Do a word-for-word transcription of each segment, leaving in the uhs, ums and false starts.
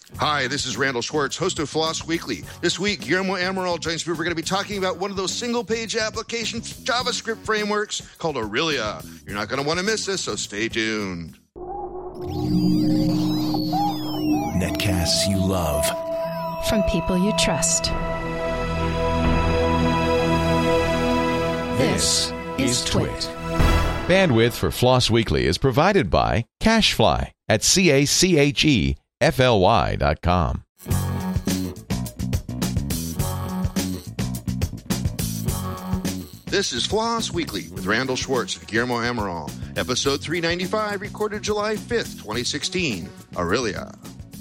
Hi, this is Randall Schwartz, host of Floss Weekly. This week, Guillermo Amaral joins me. We're going to be talking about one of those single-page application JavaScript frameworks called Aurelia. You're not going to want to miss this, so stay tuned. Netcasts you love. From people you trust. This is Twit. Bandwidth for Floss Weekly is provided by CacheFly at C A C H E F L Y dot com. This is Floss Weekly with Randall Schwartz and Guillermo Amaral. Episode three ninety-five, recorded July fifth, twenty sixteen. Aurelia.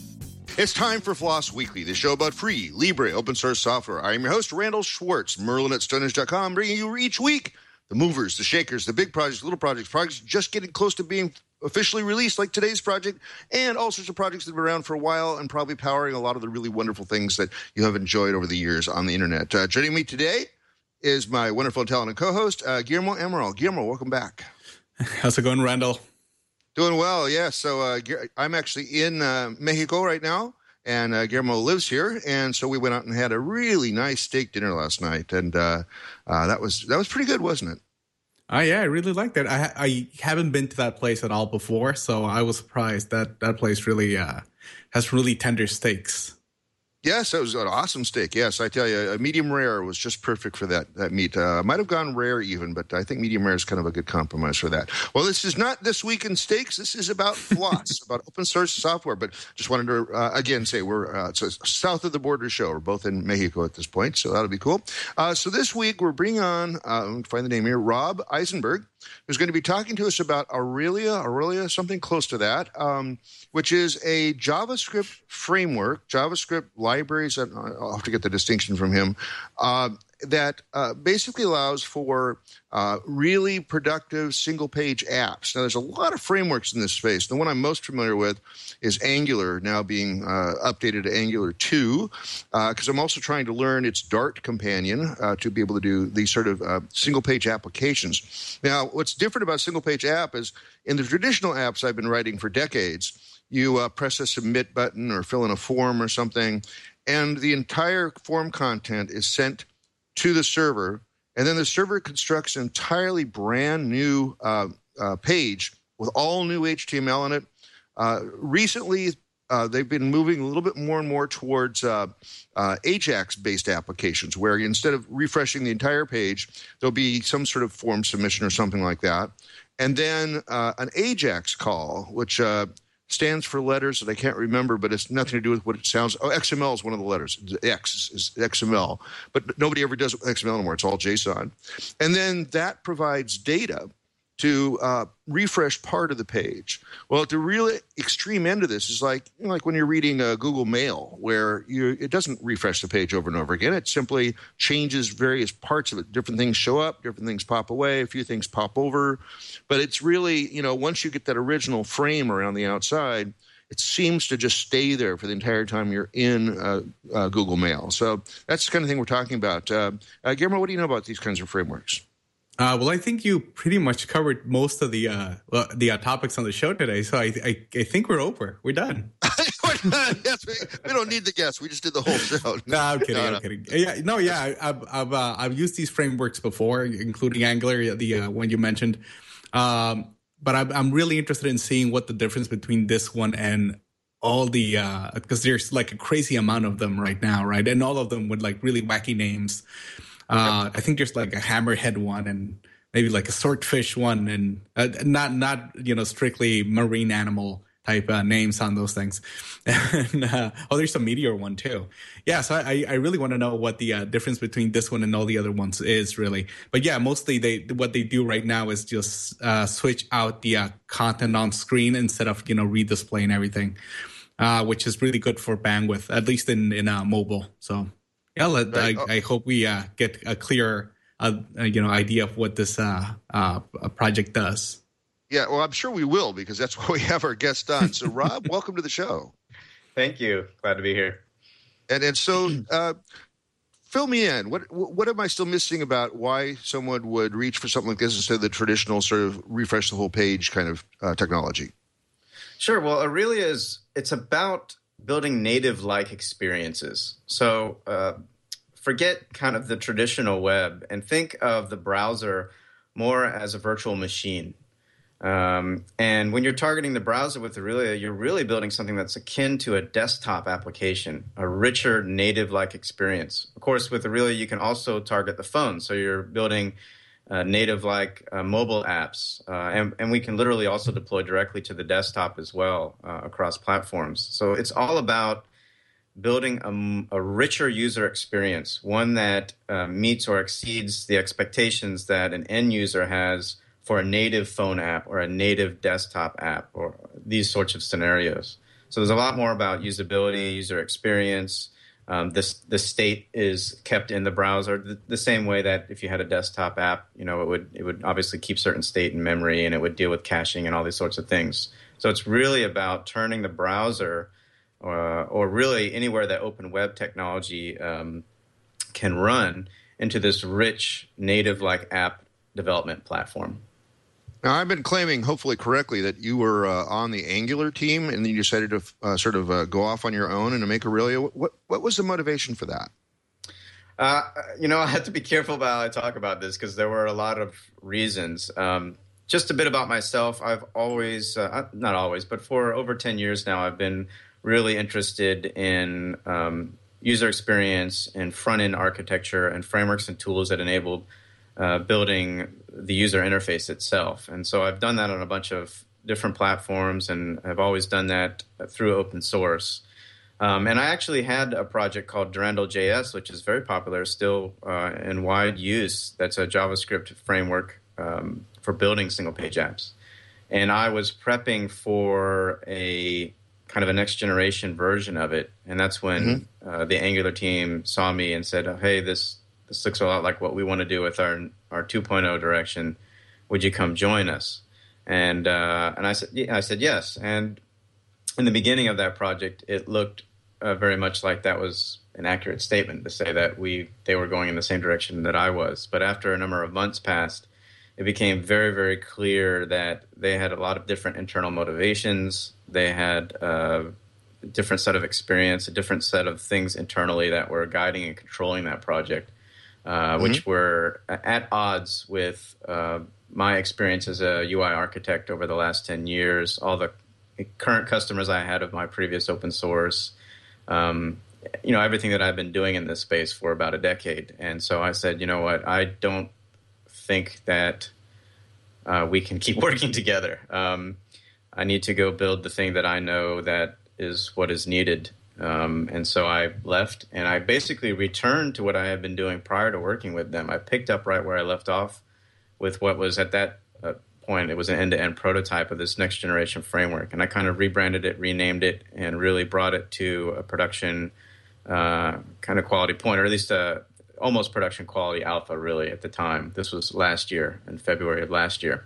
It's time for Floss Weekly, the show about free, Libre, open source software. I am your host, Randall Schwartz, Merlin at Stonehenge dot com, bringing you each week the movers, the shakers, the big projects, little projects, projects just getting close to being officially released, like today's project, and all sorts of projects that have been around for a while and probably powering a lot of the really wonderful things that you have enjoyed over the years on the internet. Uh, joining me today is my wonderful and talented co-host, uh, Guillermo Amaral. Guillermo, welcome back. How's it going, Randall? Doing well, yeah. So uh, I'm actually in uh, Mexico right now, and uh, Guillermo lives here, and so we went out and had a really nice steak dinner last night, and uh, uh, that was that was pretty good, wasn't it? Oh, yeah, I really liked it. I I haven't been to that place at all before, so I was surprised that that place really uh, has really tender steaks. Yes, it was an awesome steak. Yes, I tell you, a medium rare was just perfect for that that meat. Uh, might have gone rare even, but I think medium rare is kind of a good compromise for that. Well, this is not This Week in Steaks. This is about Floss, about open source software. But just wanted to, uh, again, say we're uh, it's a south of the border show. We're both in Mexico at this point, so that'll be cool. Uh, so this week we're bringing on, uh, find the name here, Rob Eisenberg, who's going to be talking to us about Aurelia, Aurelia, something close to that, um, which is a JavaScript framework, JavaScript libraries, I'll have to get the distinction from him, uh, that uh, basically allows for uh, really productive single-page apps. Now, there's a lot of frameworks in this space. The one I'm most familiar with is Angular, now being uh, updated to Angular two, because uh, I'm also trying to learn its Dart companion uh, to be able to do these sort of uh, single-page applications. Now, what's different about single-page app is in the traditional apps I've been writing for decades, you uh, press a submit button or fill in a form or something, and the entire form content is sent to the server, and then the server constructs an entirely brand new uh, uh, page with all new H T M L in it. Uh, recently, uh, they've been moving a little bit more and more towards uh, uh, Ajax-based applications, where instead of refreshing the entire page, there'll be some sort of form submission or something like that. And then uh, an Ajax call, which uh, stands for letters that I can't remember, but it's nothing to do with what it sounds. Oh, X M L is one of the letters. X is X M L, but nobody ever does X M L anymore. It's all JSON. And then that provides data to uh, refresh part of the page. Well, at the real extreme end of this is like you know, like when you're reading uh, Google Mail, where you it doesn't refresh the page over and over again. It simply changes various parts of it. Different things show up, different things pop away, a few things pop over. But it's really, you know, once you get that original frame around the outside, it seems to just stay there for the entire time you're in uh, uh, Google Mail. So that's the kind of thing we're talking about. Uh, uh, Guillermo, what do you know about these kinds of frameworks? Uh, well, I think you pretty much covered most of the uh, the uh, topics on the show today, so I, I I think we're over. We're done. We're done. Yes, we, we don't need the guests. We just did the whole show. No, I'm kidding. No, I'm no. kidding. Yeah, no, yeah, I've I've uh, I've used these frameworks before, including Angular, the uh, one you mentioned. Um, but I'm I'm really interested in seeing what the difference between this one and all the uh, because there's like a crazy amount of them right now, right? And all of them with like really wacky names. Uh, I think there's like a hammerhead one and maybe like a swordfish one, and uh, not not you know strictly marine animal type uh, names on those things. and, uh, oh, there's a meteor one too. Yeah, so I I really want to know what the uh, difference between this one and all the other ones is really. But yeah, mostly they what they do right now is just uh, switch out the uh, content on screen instead of you know redisplaying everything, uh, which is really good for bandwidth, at least in in uh, mobile. So yeah, let, I, I hope we uh, get a clear uh, you know idea of what this uh, uh, project does. Yeah, well, I'm sure we will, because that's why we have our guest on. So, Rob, welcome to the show. Thank you. Glad to be here. And and so, uh, fill me in. What what am I still missing about why someone would reach for something like this instead of the traditional sort of refresh the whole page kind of uh, technology? Sure. Well, Aurelia is it's about building native-like experiences. So uh, forget kind of the traditional web and think of the browser more as a virtual machine. Um, and when you're targeting the browser with Aurelia, you're really building something that's akin to a desktop application, a richer native-like experience. Of course, with Aurelia, you can also target the phone. So you're building uh, native-like uh, mobile apps. Uh, and, and we can literally also deploy directly to the desktop as well uh, across platforms. So it's all about building a, a richer user experience, one that uh, meets or exceeds the expectations that an end user has for a native phone app or a native desktop app or these sorts of scenarios. So there's a lot more about usability, user experience. Um, this the state is kept in the browser the, the same way that if you had a desktop app, you know, it would it would obviously keep certain state in memory, and it would deal with caching and all these sorts of things. So it's really about turning the browser uh, or really anywhere that open web technology um, can run into this rich native-like app development platform. Now, I've been claiming, hopefully correctly, that you were uh, on the Angular team, and then you decided to uh, sort of uh, go off on your own and to make Aurelia. What what was the motivation for that? Uh, you know, I have to be careful about how I talk about this because there were a lot of reasons. Um, just a bit about myself. I've always, uh, not always, but for over ten years now, I've been really interested in um, user experience and front-end architecture and frameworks and tools that enabled Uh, building the user interface itself. And so I've done that on a bunch of different platforms, and I've always done that through open source. Um, and I actually had a project called Durandal J S, which is very popular, still uh, in wide use. That's a JavaScript framework um, for building single-page apps. And I was prepping for a kind of a next-generation version of it. And that's when mm-hmm. uh, the Angular team saw me and said, oh, hey, this This looks a lot like what we want to do with our our two point oh direction. Would you come join us? And uh, and I said yeah, I said yes. And in the beginning of that project, it looked uh, very much like that was an accurate statement to say that we they were going in the same direction that I was. But after a number of months passed, it became very very clear that they had a lot of different internal motivations. They had uh, a different set of experience, a different set of things internally that were guiding and controlling that project. Uh, mm-hmm. Which were at odds with uh, my experience as a U I architect over the last ten years, all the current customers I had of my previous open source, um, you know, everything that I've been doing in this space for about a decade. And so I said, you know what, I don't think that uh, we can keep working together. Um, I need to go build the thing that I know that is what is needed. Um, and so I left, and I basically returned to what I had been doing prior to working with them. I picked up right where I left off with what was at that uh, point, it was an end-to-end prototype of this next-generation framework. And I kind of rebranded it, renamed it, and really brought it to a production uh, kind of quality point, or at least a almost production quality alpha, really, at the time. This was last year, in February of last year.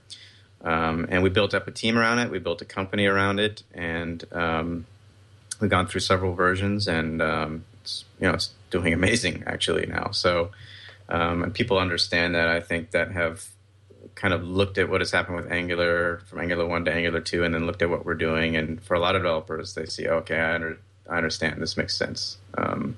Um, and we built up a team around it. We built a company around it, and um, we've gone through several versions, and um, it's, you know, it's doing amazing actually now. So, um, and people understand that. I think that have kind of looked at what has happened with Angular from Angular one to Angular two, and then looked at what we're doing. And for a lot of developers, they see, okay, I, under, I understand. This makes sense. Um,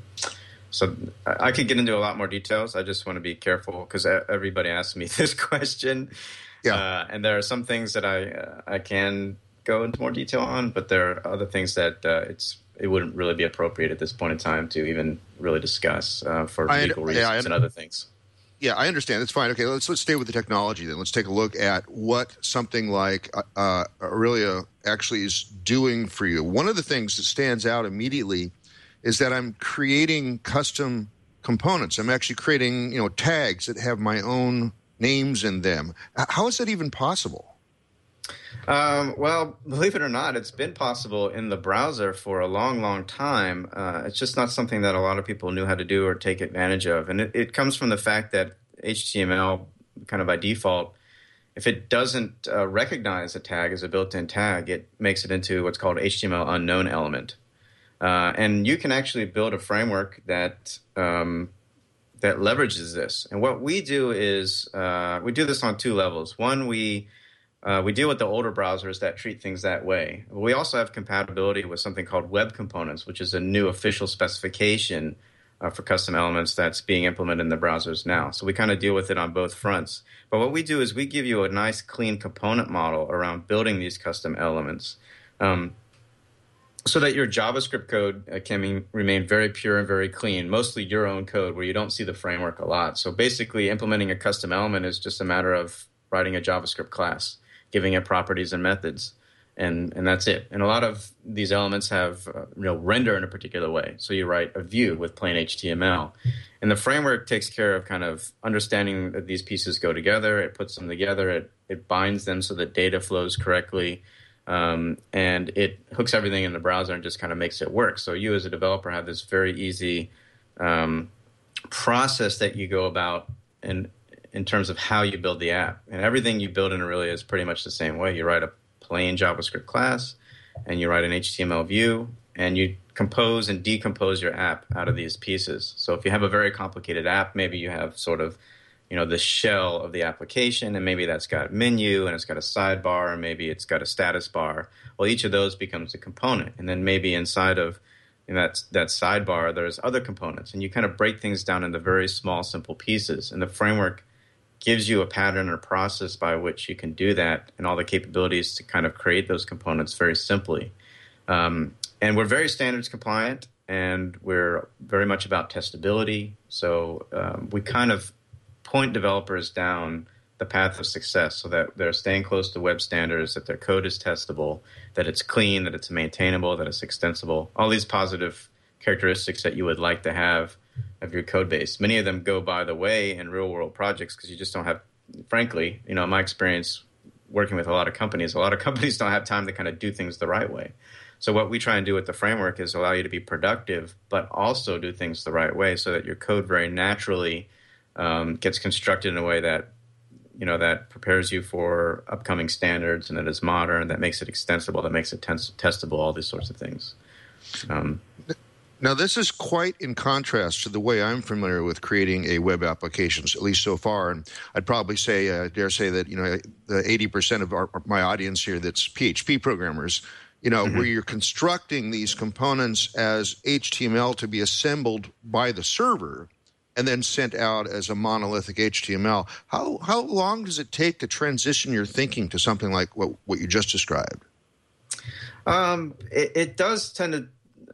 so I, I could get into a lot more details. I just want to be careful because everybody asks me this question, yeah. uh, and there are some things that I uh, I can go into more detail on, but there are other things that uh, it's it wouldn't really be appropriate at this point in time to even really discuss uh, for I, legal reasons yeah, and other things. Yeah, I understand. That's fine. Okay, let's let's stay with the technology then. Let's take a look at what something like uh, Aurelia actually is doing for you. One of the things that stands out immediately is that I'm creating custom components. I'm actually creating, you know, tags that have my own names in them. How is that even possible? Um, well, believe it or not, it's been possible in the browser for a long, long time. Uh, it's just not something that a lot of people knew how to do or take advantage of. And it, it comes from the fact that H T M L, kind of by default, if it doesn't uh, recognize a tag as a built-in tag, it makes it into what's called H T M L unknown element. Uh, and you can actually build a framework that um, that leverages this. And what we do is uh, we do this on two levels. One, we uh, we deal with the older browsers that treat things that way. We also have compatibility with something called Web Components, which is a new official specification uh, for custom elements that's being implemented in the browsers now. So we kind of deal with it on both fronts. But what we do is we give you a nice, clean component model around building these custom elements, um, so that your JavaScript code uh, can be, remain very pure and very clean, mostly your own code where you don't see the framework a lot. So basically implementing a custom element is just a matter of writing a JavaScript class, giving it properties and methods, and, and that's it. And a lot of these elements have uh, you know, render in a particular way. So you write a view with plain H T M L. And the framework takes care of kind of understanding that these pieces go together. It puts them together. It, it binds them so that data flows correctly. Um, and it hooks everything in the browser and just kind of makes it work. So you as a developer have this very easy um, process that you go about in, in terms of how you build the app. And everything you build in Aurelia is pretty much the same way. You write a plain JavaScript class, and you write an H T M L view, and you compose and decompose your app out of these pieces. So if you have a very complicated app, maybe you have sort of you know, the shell of the application, and maybe that's got a menu, and it's got a sidebar, and maybe it's got a status bar. Well, each of those becomes a component, and then maybe inside of in that that sidebar, there's other components, and you kind of break things down into very small, simple pieces. And the framework gives you a pattern or process by which you can do that, and all the capabilities to kind of create those components very simply. Um, and we're very standards compliant, and we're very much about testability. So um, we kind of point developers down the path of success so that they're staying close to web standards, that their code is testable, that it's clean, that it's maintainable, that it's extensible, all these positive characteristics that you would like to have of your code base. Many of them go by the way in real-world projects because you just don't have, frankly, you know, in my experience working with a lot of companies, a lot of companies don't have time to kind of do things the right way. So what we try and do with the framework is allow you to be productive, but also do things the right way so that your code very naturally Um, gets constructed in a way that, you know, that prepares you for upcoming standards, and that is modern, that makes it extensible, that makes it test- testable, all these sorts of things. Um, now, this is quite in contrast to the way I'm familiar with creating a web applications, at least so far. And I'd probably say, uh, dare say that, you know, the eighty percent of our, my audience here that's P H P programmers, you know, mm-hmm. where you're constructing these components as H T M L to be assembled by the server and then sent out as a monolithic H T M L. How how long does it take to transition your thinking to something like what, what you just described? Um, it, it does tend to,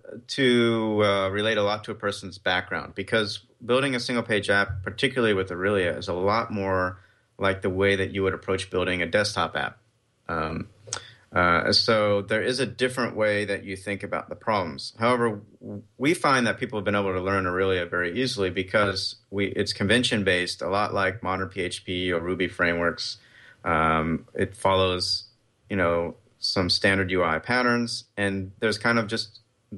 to uh, relate a lot to a person's background, because building a single-page app, particularly with Aurelia, is a lot more like the way that you would approach building a desktop app. Um, Uh, so there is a different way that you think about the problems. However, we find that people have been able to learn Aurelia very easily because we it's convention-based, a lot like modern P H P or Ruby frameworks. Um, it follows, you know, some standard U I patterns, and there's kind of just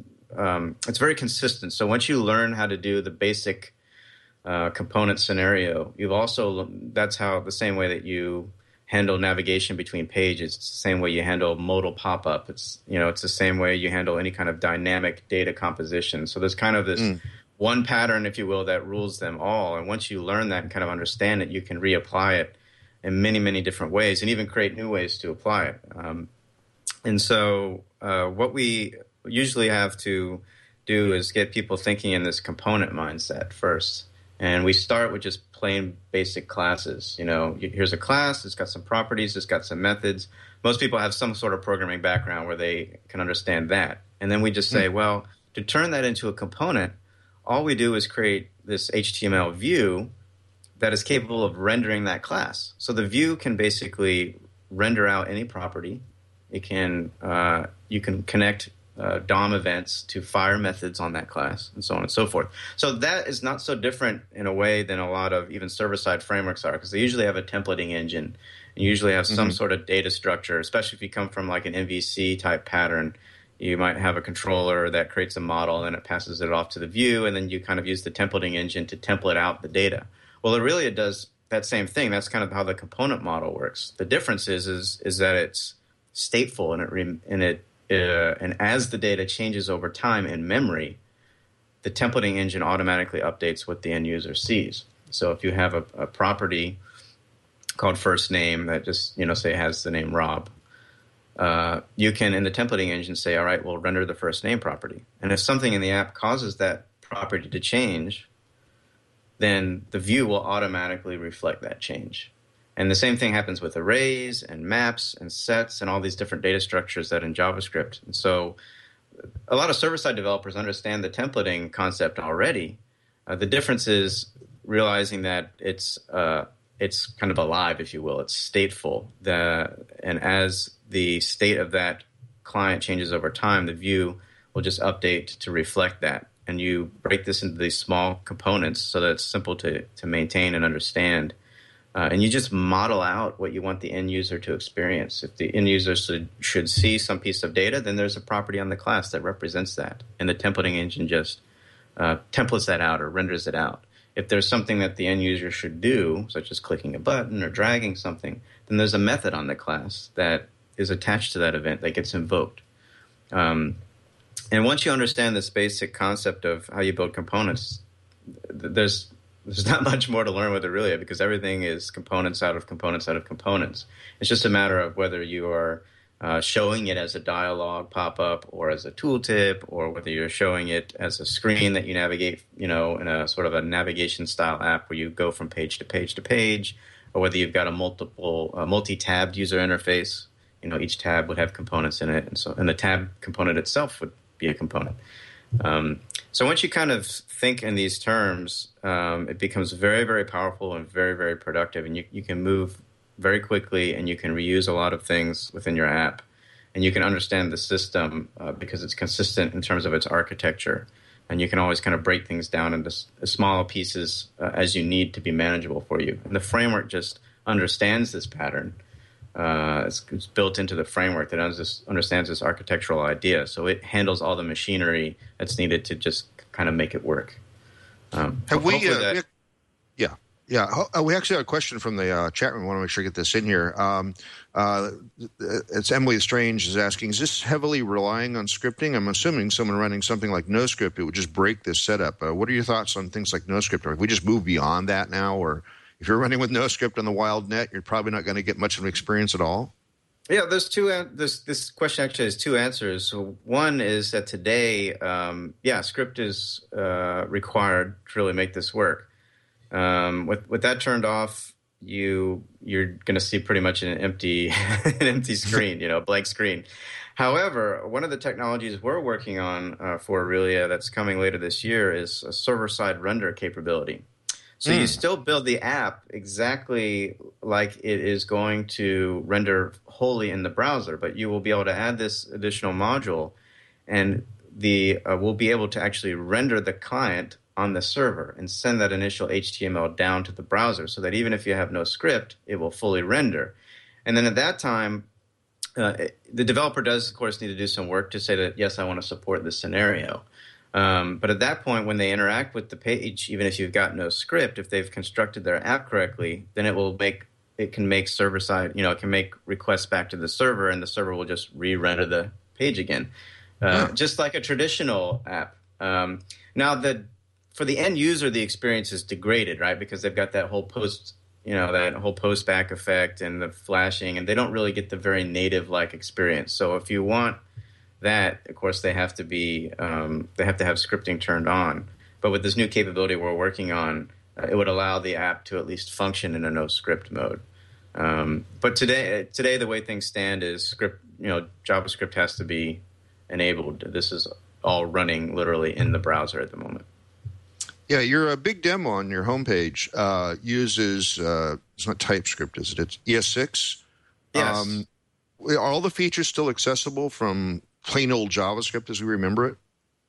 um, it's very consistent. So once you learn how to do the basic uh, component scenario, you've also that's how the same way that you handle navigation between pages. It's the same way you handle modal pop-up. It's, you know, it's the same way you handle any kind of dynamic data composition. So there's kind of this mm. one pattern, if you will, that rules them all. And once you learn that and kind of understand it, you can reapply it in many, many different ways and even create new ways to apply it. Um, and so uh, what we usually have to do is get people thinking in this component mindset first. And we start with just plain basic classes. You know, here's a class, it's got some properties, it's got some methods. Most people have some sort of programming background where they can understand that. And then we just say, mm. well, to turn that into a component, all we do is create this H T M L view that is capable of rendering that class. So the view can basically render out any property. It can, uh, you can connect Uh, D O M events to fire methods on that class, and so on and so forth. So that is not so different in a way than a lot of even server-side frameworks are, because they usually have a templating engine and usually have some mm-hmm. sort of data structure, especially if you come from like an M V C-type pattern. You might have a controller that creates a model, and then it passes it off to the view, and then you kind of use the templating engine to template out the data. Well, Aurelia does that same thing. That's kind of how the component model works. The difference is is, is that it's stateful, and it re- and it Uh, and as the data changes over time in memory, the templating engine automatically updates what the end user sees. So if you have a, a property called first name that just, you know, say has the name Rob. Uh, you can, in the templating engine, say, all right, well, render the first name property. And if something in the app causes that property to change, then the view will automatically reflect that change. And the same thing happens with arrays and maps and sets and all these different data structures that in JavaScript. And so a lot of server-side developers understand the templating concept already. Uh, the difference is realizing that it's uh, it's kind of alive, if you will. It's stateful. The, and as the state of that client changes over time, the view will just update to reflect that. And you break this into these small components so that it's simple to, to maintain and understand. Uh, and you just model out what you want the end user to experience. If the end user should, should see some piece of data, then there's a property on the class that represents that. And the templating engine just uh, templates that out or renders it out. If there's something that the end user should do, such as clicking a button or dragging something, then there's a method on the class that is attached to that event that gets invoked. Um, and once you understand this basic concept of how you build components, there's there's not much more to learn with Aurelia because everything is components out of components out of components. It's just a matter of whether you are uh, showing it as a dialog pop-up or as a tooltip, or whether you're showing it as a screen that you navigate, you know, in a sort of a navigation style app where you go from page to page to page, or whether you've got a multiple uh, multi-tabbed user interface. You know, each tab would have components in it, and so and the tab component itself would be a component. Um, so once you kind of think in these terms, um, it becomes very, very powerful and very, very productive, and you, you can move very quickly, and you can reuse a lot of things within your app, and you can understand the system uh, because it's consistent in terms of its architecture, and you can always kind of break things down into s- small pieces uh, as you need to be manageable for you. And the framework just understands this pattern. Uh, it's, it's built into the framework that unders- understands this architectural idea, so it handles all the machinery that's needed to just kind of make it work. Um, Have we, uh, that- we? Yeah, yeah. Uh, we actually have a question from the uh, chat room. I want to make sure I get this in here. Um, uh, it's Emily Strange is asking: is this heavily relying on scripting? I'm assuming someone running something like NoScript, it would just break this setup. Uh, what are your thoughts on things like NoScript? Or have we just moved beyond that now, or if you're running with NoScript on the wild net, you're probably not going to get much of an experience at all? Yeah, there's two. This this question actually has two answers. So one is that today, um, yeah, script is uh, required to really make this work. Um, with with that turned off, you you're going to see pretty much an empty an empty screen, you know, a blank screen. However, one of the technologies we're working on uh, for Aurelia that's coming later this year is a server-side render capability. So mm. you still build the app exactly like it is going to render wholly in the browser, but you will be able to add this additional module, and the uh, we'll be able to actually render the client on the server and send that initial H T M L down to the browser, so that even if you have no script, it will fully render. And then at that time, uh, it, the developer does, of course, need to do some work to say that, yes, I want to support this scenario. Um, but at that point, when they interact with the page, even if you've got no script, if they've constructed their app correctly, then it will make it can make server side, you know, it can make requests back to the server, and the server will just re-render the page again, uh, yeah. just like a traditional app. Um, now, the for the end user, the experience is degraded, right? Because they've got that whole post, you know, that whole post back effect and the flashing, and they don't really get the very native like experience. So if you want that, of course, they have to be um, they have to have scripting turned on. But with this new capability we're working on, uh, it would allow the app to at least function in a no script mode. Um, but today, today the way things stand is script. You know, JavaScript has to be enabled. This is all running literally in the browser at the moment. Yeah, your uh, big demo on your homepage uh, uses uh, it's not TypeScript, is it? It's E S six. Yes. Um, are all the features still accessible from plain old JavaScript as we remember it?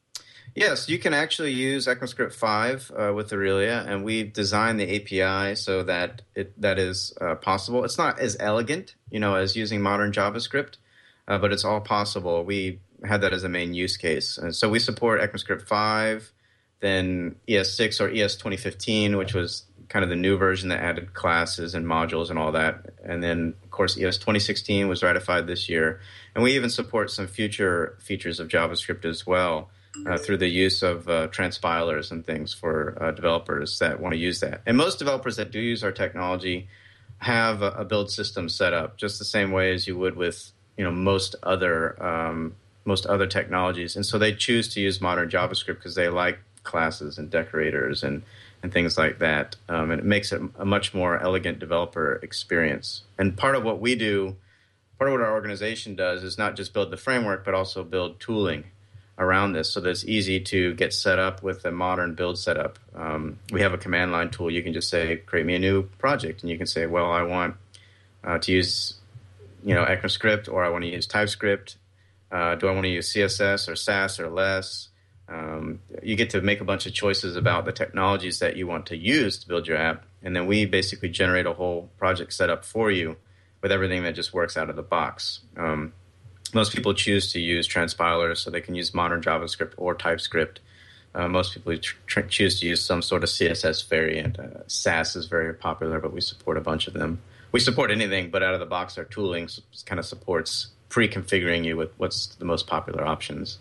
Yes, you can actually use ECMAScript five uh, with Aurelia, and we've designed the A P I so that it that is uh, possible. It's not as elegant, you know, as using modern JavaScript, uh, but it's all possible. We had that as a main use case. And so we support ECMAScript five, then E S six or E S twenty fifteen, which was kind of the new version that added classes and modules and all that. And then, of course, E S twenty sixteen was ratified this year. And we even support some future features of JavaScript as well uh, through the use of uh, transpilers and things for uh, developers that want to use that. And most developers that do use our technology have a, a build system set up just the same way as you would with, you know, most other um, most other technologies. And so they choose to use modern JavaScript because they like classes and decorators and, and things like that. Um, and it makes it a much more elegant developer experience. And part of what we do, part of what our organization does is not just build the framework, but also build tooling around this so that it's easy to get set up with a modern build setup. Um, we have a command line tool. You can just say, create me a new project. And you can say, well, I want uh, to use, you know, ECMAScript, or I want to use TypeScript. Uh, do I want to use C S S or Sass or less? Um, you get to make a bunch of choices about the technologies that you want to use to build your app. And then we basically generate a whole project setup for you with everything that just works out of the box. Um, most people choose to use transpilers, so they can use modern JavaScript or TypeScript. Uh, most people tr- choose to use some sort of C S S variant. Uh, Sass is very popular, but we support a bunch of them. We support anything, but out of the box, our tooling kind of supports pre-configuring you with what's the most popular options.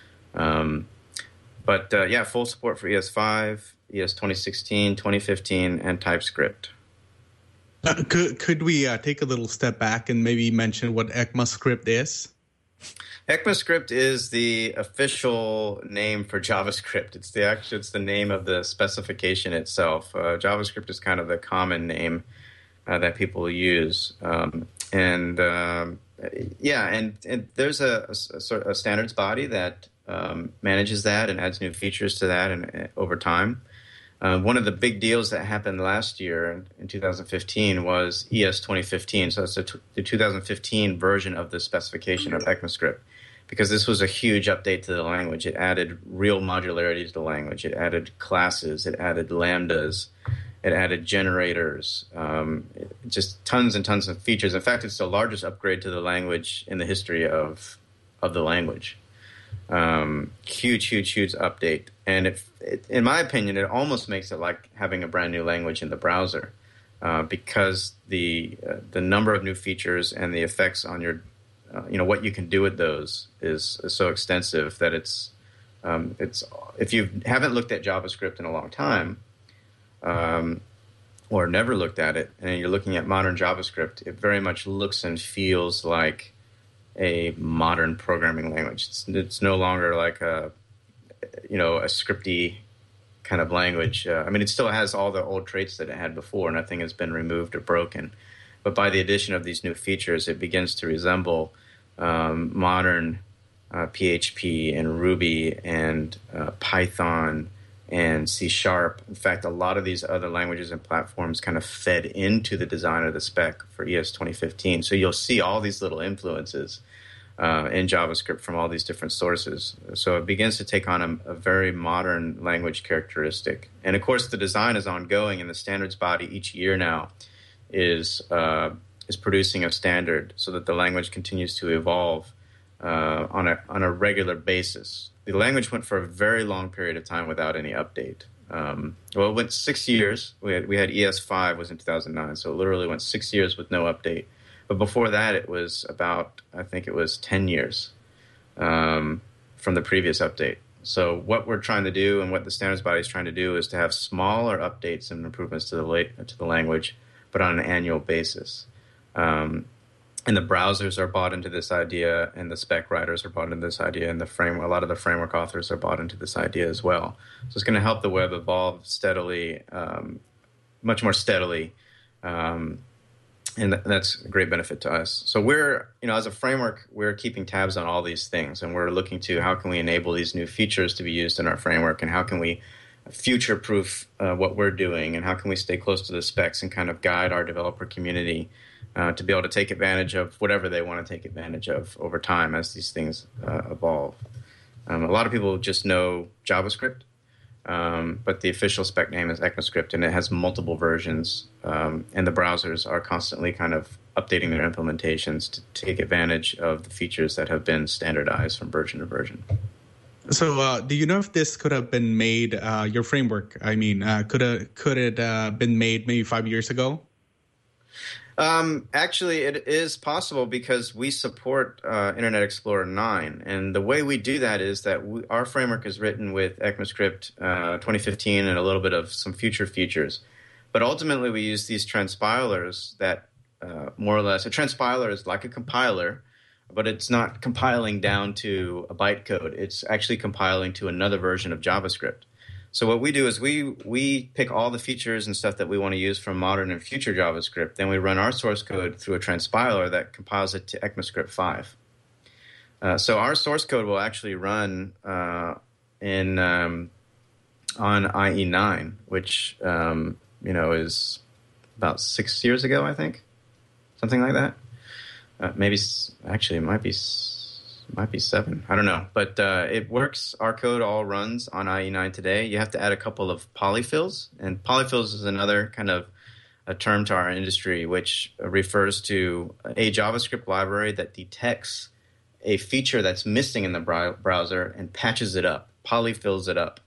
Um, but uh, yeah, full support for E S five, E S twenty sixteen, twenty fifteen, and TypeScript. Uh, could could we uh, take a little step back and maybe mention what ECMAScript is? ECMAScript is the official name for JavaScript. It's the actual, it's the name of the specification itself. Uh, JavaScript is kind of the common name uh, that people use, um, and um, yeah, and, and there's a, a, a standards body that um, manages that and adds new features to that, and uh, over time. Uh, one of the big deals that happened last year in two thousand fifteen was E S twenty fifteen. So it's the, t- the two thousand fifteen version of the specification of ECMAScript, because this was a huge update to the language. It added real modularity to the language. It added classes. It added lambdas. It added generators. Um, it, just tons and tons of features. In fact, it's the largest upgrade to the language in the history of of the language. Um, huge, huge, huge update. And it, it, in my opinion, it almost makes it like having a brand new language in the browser, uh, because the uh, the number of new features and the effects on your, uh, you know, what you can do with those is, is so extensive that it's um, it's if you haven't looked at JavaScript in a long time, um, or never looked at it, and you're looking at modern JavaScript, it very much looks and feels like a modern programming language. It's, it's no longer like a, you know, a scripty kind of language. Uh, I mean, it still has all the old traits that it had before. Nothing has been removed or broken. But by the addition of these new features, it begins to resemble um, modern uh, P H P and Ruby and uh, Python and C Sharp. In fact, a lot of these other languages and platforms kind of fed into the design of the spec for E S twenty fifteen. So you'll see all these little influences uh, in JavaScript from all these different sources. So it begins to take on a, a very modern language characteristic. And of course, the design is ongoing, and the standards body each year now is uh, is producing a standard so that the language continues to evolve uh, on a on a regular basis. The language went for a very long period of time without any update. Um, well, it went six years. We had, we had E S five was in two thousand nine, so it literally went six years with no update. But before that, it was about, I think it was ten years um, from the previous update. So what we're trying to do, and what the standards body is trying to do, is to have smaller updates and improvements to the la- to the language, but on an annual basis. Um, And the browsers are bought into this idea, and the spec writers are bought into this idea, and the frame, a lot of the framework authors are bought into this idea as well. So it's going to help the web evolve steadily, um, much more steadily, um, and th- that's a great benefit to us. So we're, you know, as a framework, we're keeping tabs on all these things, and we're looking to how can we enable these new features to be used in our framework, and how can we future-proof uh, what we're doing, and how can we stay close to the specs and kind of guide our developer community Uh, to be able to take advantage of whatever they want to take advantage of over time as these things uh, evolve. Um, a lot of people just know JavaScript, um, but the official spec name is ECMAScript, and it has multiple versions, um, and the browsers are constantly kind of updating their implementations to take advantage of the features that have been standardized from version to version. So uh, do you know if this could have been made, uh, your framework, I mean, uh, could, have, could it uh, been made maybe five years ago? Um, actually, it is possible because we support uh, Internet Explorer nine. And the way we do that is that we, our framework is written with ECMAScript uh, twenty fifteen and a little bit of some future features. But ultimately, we use these transpilers that uh, more or less, a transpiler is like a compiler, but it's not compiling down to a bytecode. It's actually compiling to another version of JavaScript. So what we do is we we pick all the features and stuff that we want to use from modern and future JavaScript. Then we run our source code through a transpiler that compiles it to ECMAScript five. Uh, so our source code will actually run uh, in um, on I E nine, which um, you know is about six years ago, I think, something like that. Uh, maybe actually it might be. Might be seven. I don't know. But uh, it works. Our code all runs on I E nine today. You have to add a couple of polyfills. And polyfills is another kind of a term to our industry, which refers to a JavaScript library that detects a feature that's missing in the browser and patches it up, polyfills it up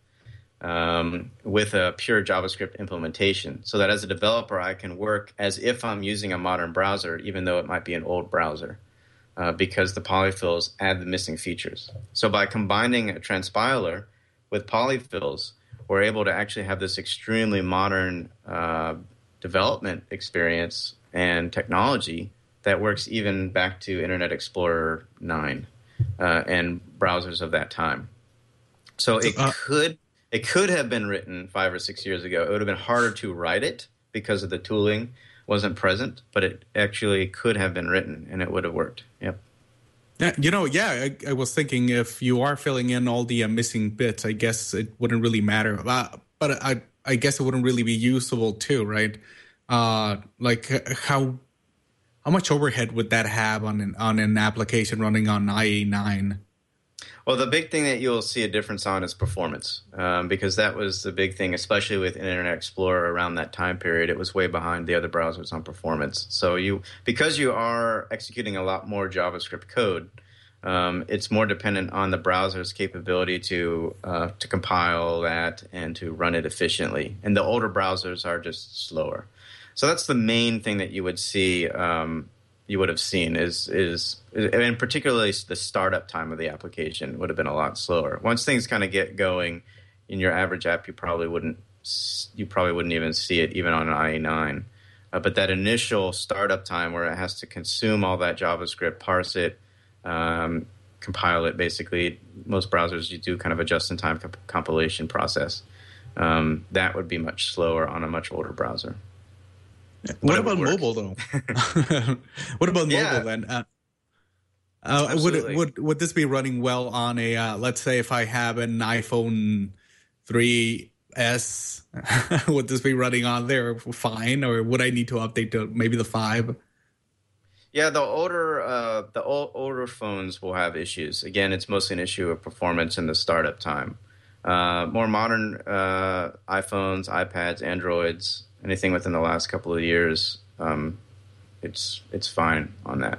um, with a pure JavaScript implementation. So that as a developer, I can work as if I'm using a modern browser, even though it might be an old browser. Uh, because the polyfills add the missing features. So by combining a transpiler with polyfills, we're able to actually have this extremely modern uh, development experience and technology that works even back to Internet Explorer nine uh, and browsers of that time. So it uh, could it could have been written five or six years ago. It would have been harder to write it because of the tooling wasn't present, but it actually could have been written and it would have worked. Yep. Yeah, you know, yeah, I, I was thinking if you are filling in all the uh, missing bits, I guess it wouldn't really matter. Uh, but I, I guess it wouldn't really be usable too, right? Uh, like how, how much overhead would that have on an on an application running on I E nine? Well, the big thing that you'll see a difference on is performance, um, because that was the big thing, especially with Internet Explorer around that time period. It was way behind the other browsers on performance. So you, because you are executing a lot more JavaScript code, um, it's more dependent on the browser's capability to uh, to compile that and to run it efficiently. And the older browsers are just slower. So that's the main thing that you would see. Um, you would have seen is, is, and particularly the startup time of the application would have been a lot slower. Once things kind of get going in your average app, you probably wouldn't, you probably wouldn't even see it even on an I E nine. Uh, but that initial startup time where it has to consume all that JavaScript, parse it, um, compile it, basically, most browsers, you do kind of a just-in-time comp- compilation process. Um, that would be much slower on a much older browser. What about mobile, though? What about yeah. mobile, then? Uh, uh, would, it, would would this be running well on a, uh, let's say if I have an iPhone three S, would this be running on there fine? Or would I need to update to maybe the five? Yeah, the older uh, the old, older phones will have issues. Again, it's mostly an issue of performance and the startup time. Uh, more modern uh, iPhones, iPads, Androids, anything within the last couple of years, um, it's it's fine on that.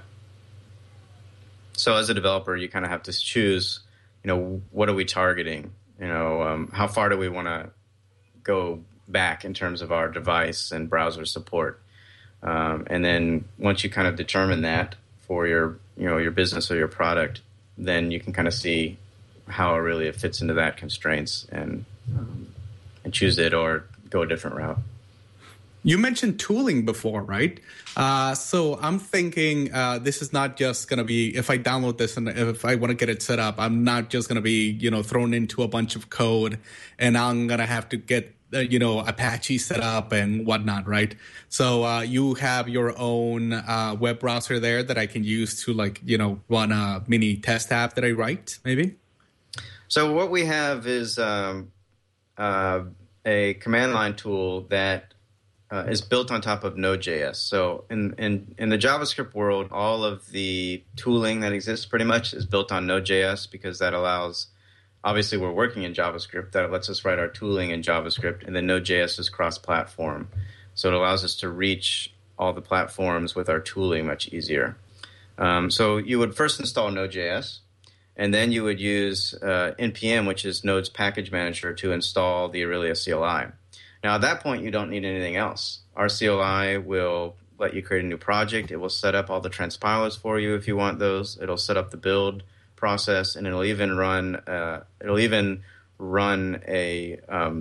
So as a developer, you kind of have to choose, you know, what are we targeting? You know, um, how far do we want to go back in terms of our device and browser support? Um, and then once you kind of determine that for your, you know, your business or your product, then you can kind of see how it really fits into that constraints and um, and choose it or go a different route. You mentioned tooling before, right? Uh, so I'm thinking uh, this is not just going to be, if I download this and if I want to get it set up, I'm not just going to be, you know, thrown into a bunch of code and I'm going to have to get, uh, you know, Apache set up and whatnot, right? So uh, you have your own uh, web browser there that I can use to, like, you know, run a mini test app that I write, maybe? So what we have is um, uh, a command line tool that Uh, is built on top of Node.js. So in, in, in the JavaScript world, all of the tooling that exists pretty much is built on Node.js because that allows, obviously we're working in JavaScript, that lets us write our tooling in JavaScript, and then Node.js is cross-platform. So it allows us to reach all the platforms with our tooling much easier. Um, so you would first install Node.js, and then you would use uh, N P M, which is Node's package manager, to install the Aurelia C L I. Now, at that point, you don't need anything else. Our C L I will let you create a new project. It will set up all the transpilers for you if you want those. It'll set up the build process, and it'll even run. Uh, it'll even run a um,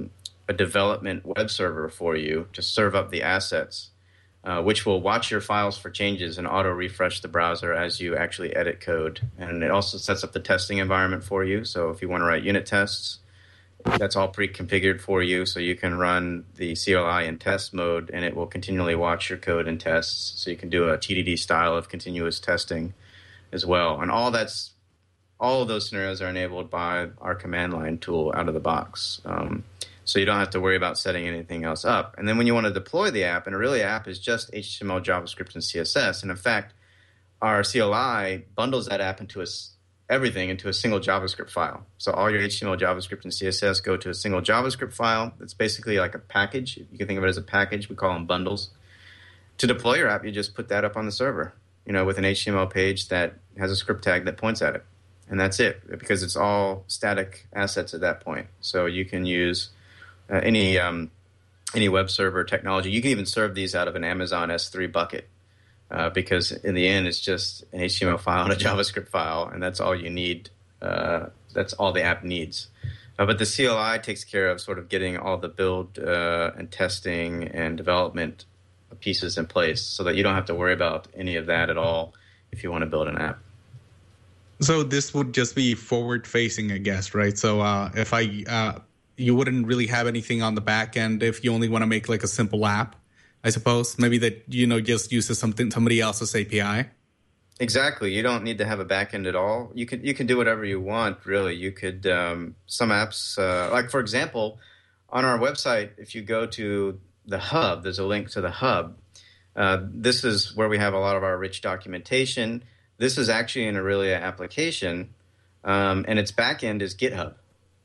a development web server for you to serve up the assets, uh, which will watch your files for changes and auto-refresh the browser as you actually edit code. And it also sets up the testing environment for you. So if you want to write unit tests, that's all pre-configured for you. So you can run the C L I in test mode, and it will continually watch your code and tests. So you can do a T D D style of continuous testing as well. And all that's all of those scenarios are enabled by our command line tool out of the box. Um, So you don't have to worry about setting anything else up. And then when you want to deploy the app, and a really app is just H T M L, JavaScript, and C S S. And in fact, our C L I bundles that app into a, everything into a single JavaScript file. So all your H T M L, JavaScript, and C S S go to a single JavaScript file. It's basically like a package. You can think of it as a package. We call them bundles. To deploy your app, you just put that up on the server, you know, with an H T M L page that has a script tag that points at it. And that's it, because it's all static assets at that point. So you can use Uh, any um, any web server technology. You can even serve these out of an Amazon S three bucket uh, because in the end, it's just an H T M L file and a JavaScript file, and that's all you need. Uh, that's all the app needs. Uh, but the C L I takes care of sort of getting all the build uh, and testing and development pieces in place so that you don't have to worry about any of that at all if you want to build an app. So this would just be forward-facing, I guess, right? So uh, if I... Uh you wouldn't really have anything on the back end if you only want to make like a simple app, I suppose. Maybe that, you know, just uses something, somebody else's A P I. Exactly. You don't need to have a back end at all. You can you can do whatever you want, really. You could, um, some apps, uh, like for example, on our website, if you go to the hub, there's a link to the hub. Uh, this is where we have a lot of our rich documentation. This is actually an Aurelia application, um, and its back end is GitHub.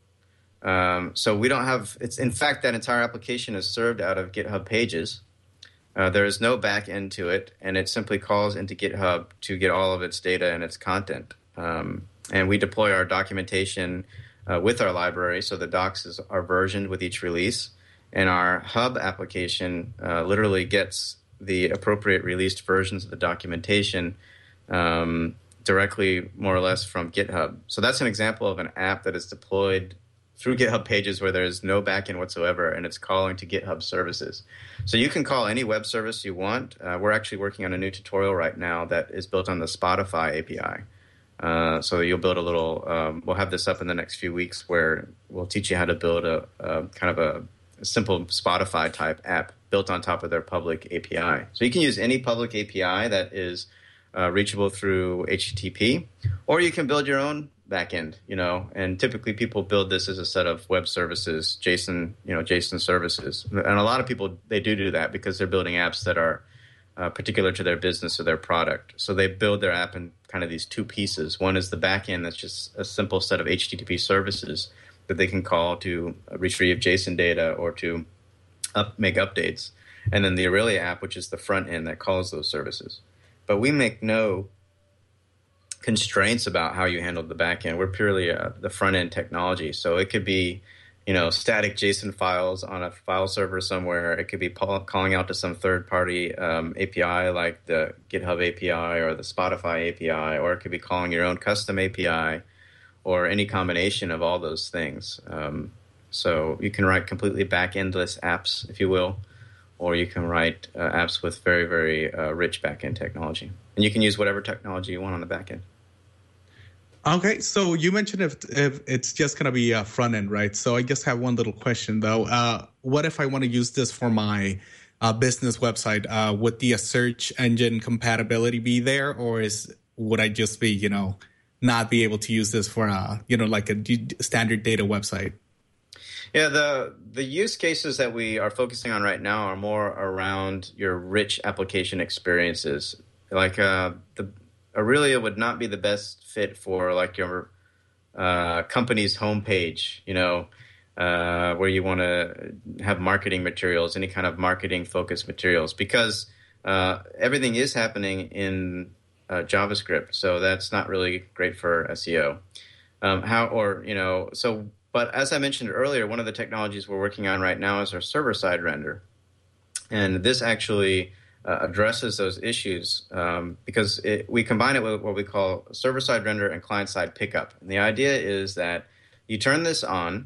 Um, so we don't have, it's in fact, that entire application is served out of GitHub Pages. Uh, there is no back end to it, and it simply calls into GitHub to get all of its data and its content. Um, and we deploy our documentation uh, with our library, so the docs is, are versioned with each release. And our hub application uh, literally gets the appropriate released versions of the documentation um, directly, more or less, from GitHub. So that's an example of an app that is deployed through GitHub Pages where there's no backend whatsoever, and it's calling to GitHub services. So you can call any web service you want. Uh, we're actually working on a new tutorial right now that is built on the Spotify A P I. Uh, so you'll build a little, um, we'll have this up in the next few weeks where we'll teach you how to build a, a kind of a, a simple Spotify type app built on top of their public A P I. So you can use any public A P I that is uh, reachable through H T T P, or you can build your own backend, you know, and typically people build this as a set of web services, JSON, you know, JSON services. And a lot of people, they do do that because they're building apps that are uh, particular to their business or their product. So they build their app in kind of these two pieces. One is the backend that's just a simple set of H T T P services that they can call to retrieve JSON data or to up, make updates. And then the Aurelia app, which is the front end that calls those services. But we make no constraints about how you handle the back end. We're purely uh, the front end technology. So it could be, you know, static JSON files on a file server somewhere. It could be pull, calling out to some third party um, A P I like the GitHub A P I or the Spotify A P I, or it could be calling your own custom A P I or any combination of all those things. Um, so you can write completely back endless apps, if you will, or you can write uh, apps with very, very uh, rich back end technology. And you can use whatever technology you want on the back end. Okay, so you mentioned if, if it's just going to be a front end, right? So I just have one little question, though. Uh, what if I want to use this for my uh, business website? Uh, would the uh, search engine compatibility be there, or is would I just be, you know, not be able to use this for, a, you know, like a d- standard data website? Yeah, the the use cases that we are focusing on right now are more around your rich application experiences. Like uh, the Aurelia would not be the best fit for like your uh, company's homepage, you know, uh, where you want to have marketing materials, any kind of marketing focused materials, because uh, everything is happening in uh, JavaScript, so that's not really great for S E O. Um, how or you know so. But as I mentioned earlier, one of the technologies we're working on right now is our server-side render. And this actually uh, addresses those issues um, because it, we combine it with what we call server-side render and client-side pickup. And the idea is that you turn this on,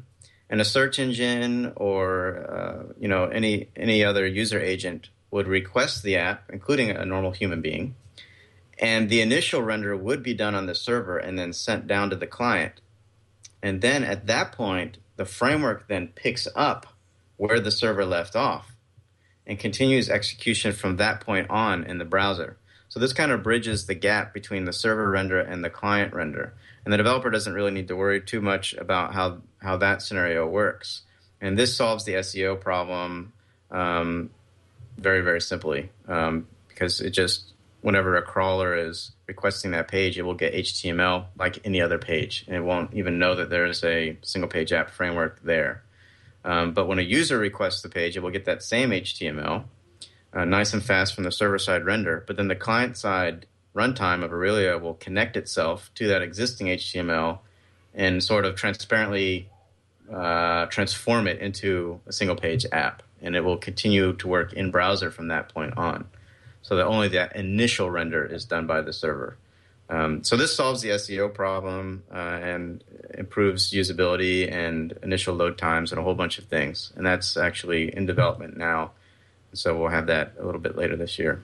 And a search engine or uh, you know any any other user agent would request the app, including a normal human being, and the initial render would be done on the server and then sent down to the client. And then at that point, the framework then picks up where the server left off and continues execution from that point on in the browser. So this kind of bridges the gap between the server render and the client render. And the developer doesn't really need to worry too much about how, how that scenario works. And this solves the S E O problem um, very, very simply um, because it just, whenever a crawler is requesting that page, it will get H T M L like any other page, and it won't even know that there is a single-page app framework there. Um, but when a user requests the page, it will get that same H T M L, uh, nice and fast from the server-side render, but then the client-side runtime of Aurelia will connect itself to that existing H T M L and sort of transparently uh, transform it into a single-page app, and it will continue to work in browser from that point on. So that only that initial render is done by the server. Um, so this solves the S E O problem uh, and improves usability and initial load times and a whole bunch of things. And that's actually in development now. So we'll have that a little bit later this year.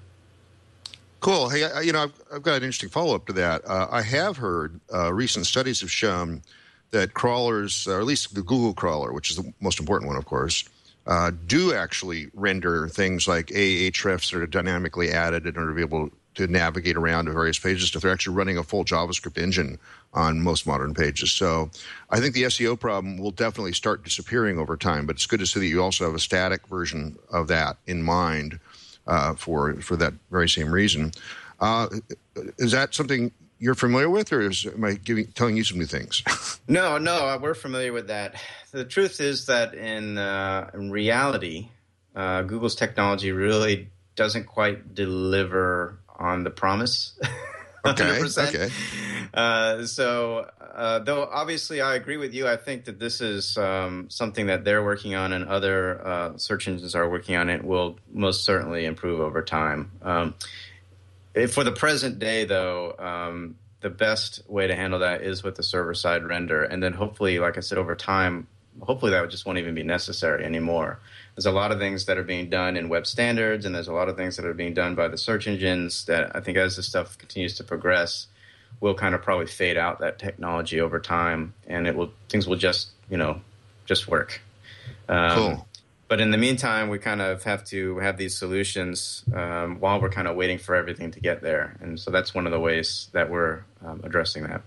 Cool. Hey, I, you know, I've, I've got an interesting follow-up to that. Uh, I have heard uh, recent studies have shown that crawlers, or at least the Google crawler, which is the most important one, of course, uh, do actually render things like Ahrefs that are dynamically added in order to be able to navigate around to various pages if they're actually running a full JavaScript engine on most modern pages. So I think the S E O problem will definitely start disappearing over time, but it's good to see that you also have a static version of that in mind uh, for for that very same reason. Uh, is that something you're familiar with, or is, am I giving, telling you some new things? No, no, we're familiar with that. The truth is that in, uh, in reality, uh, Google's technology really doesn't quite deliver on the promise. Okay, okay. Uh, so, uh, though obviously I agree with you, I think that this is um, something that they're working on and other uh, search engines are working on. It will most certainly improve over time. Um, for the present day, though, um, the best way to handle that is with the server-side render. And then hopefully, like I said, over time, hopefully that just won't even be necessary anymore. There's a lot of things that are being done in web standards, and there's a lot of things that are being done by the search engines that I think as this stuff continues to progress, will kind of probably fade out that technology over time, and it will things will just, you know, just work. Um, cool. But in the meantime, we kind of have to have these solutions um, while we're kind of waiting for everything to get there. And so that's one of the ways that we're um, addressing that.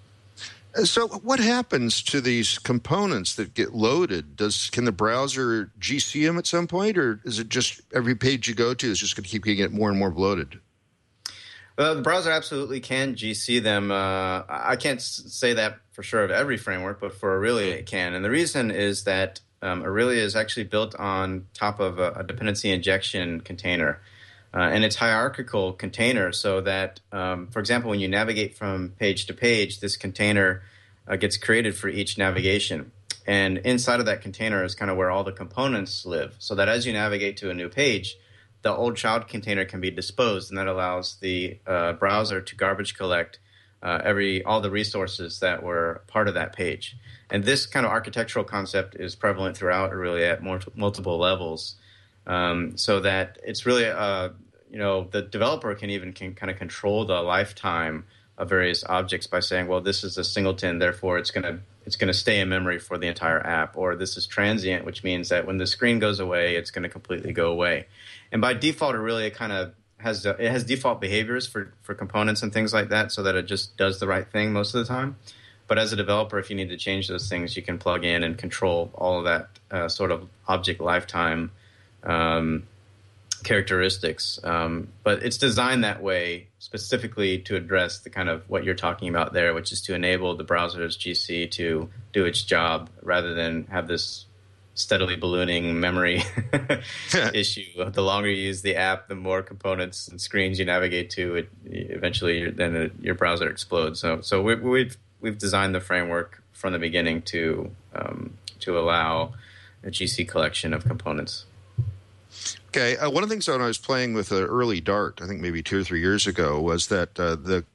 So what happens to these components that get loaded? Does Can the browser G C them at some point, or is it just every page you go to is just going to keep getting it more and more bloated? Well, the browser absolutely can G C them. Uh, I can't say that for sure of every framework, but for Aurelia it can. And the reason is that um, Aurelia is actually built on top of a, a dependency injection container. Uh, and it's hierarchical container so that, um, for example, when you navigate from page to page, this container uh, gets created for each navigation. And inside of that container is kind of where all the components live, so that as you navigate to a new page, the old child container can be disposed, and that allows the uh, browser to garbage collect uh, every all the resources that were part of that page. And this kind of architectural concept is prevalent throughout Aurelia at more, multiple levels. Um, so that it's really, uh, you know, the developer can even can kind of control the lifetime of various objects by saying, well, this is a singleton, therefore it's going to it's going to stay in memory for the entire app, or this is transient, which means that when the screen goes away, it's going to completely go away. And by default, it really kind of has it has default behaviors for, for components and things like that, so that it just does the right thing most of the time. But as a developer, if you need to change those things, you can plug in and control all of that uh, sort of object lifetime Um, characteristics, um, but it's designed that way specifically to address the kind of what you're talking about there, which is to enable the browser's G C to do its job rather than have this steadily ballooning memory issue. The longer you use the app, the more components and screens you navigate to, it eventually then it, your browser explodes. So, so we, we've we've designed the framework from the beginning to um, to allow a G C collection of components. Okay, uh, one of the things when I was playing with uh, early Dart, I think maybe two or three years ago, was that uh, the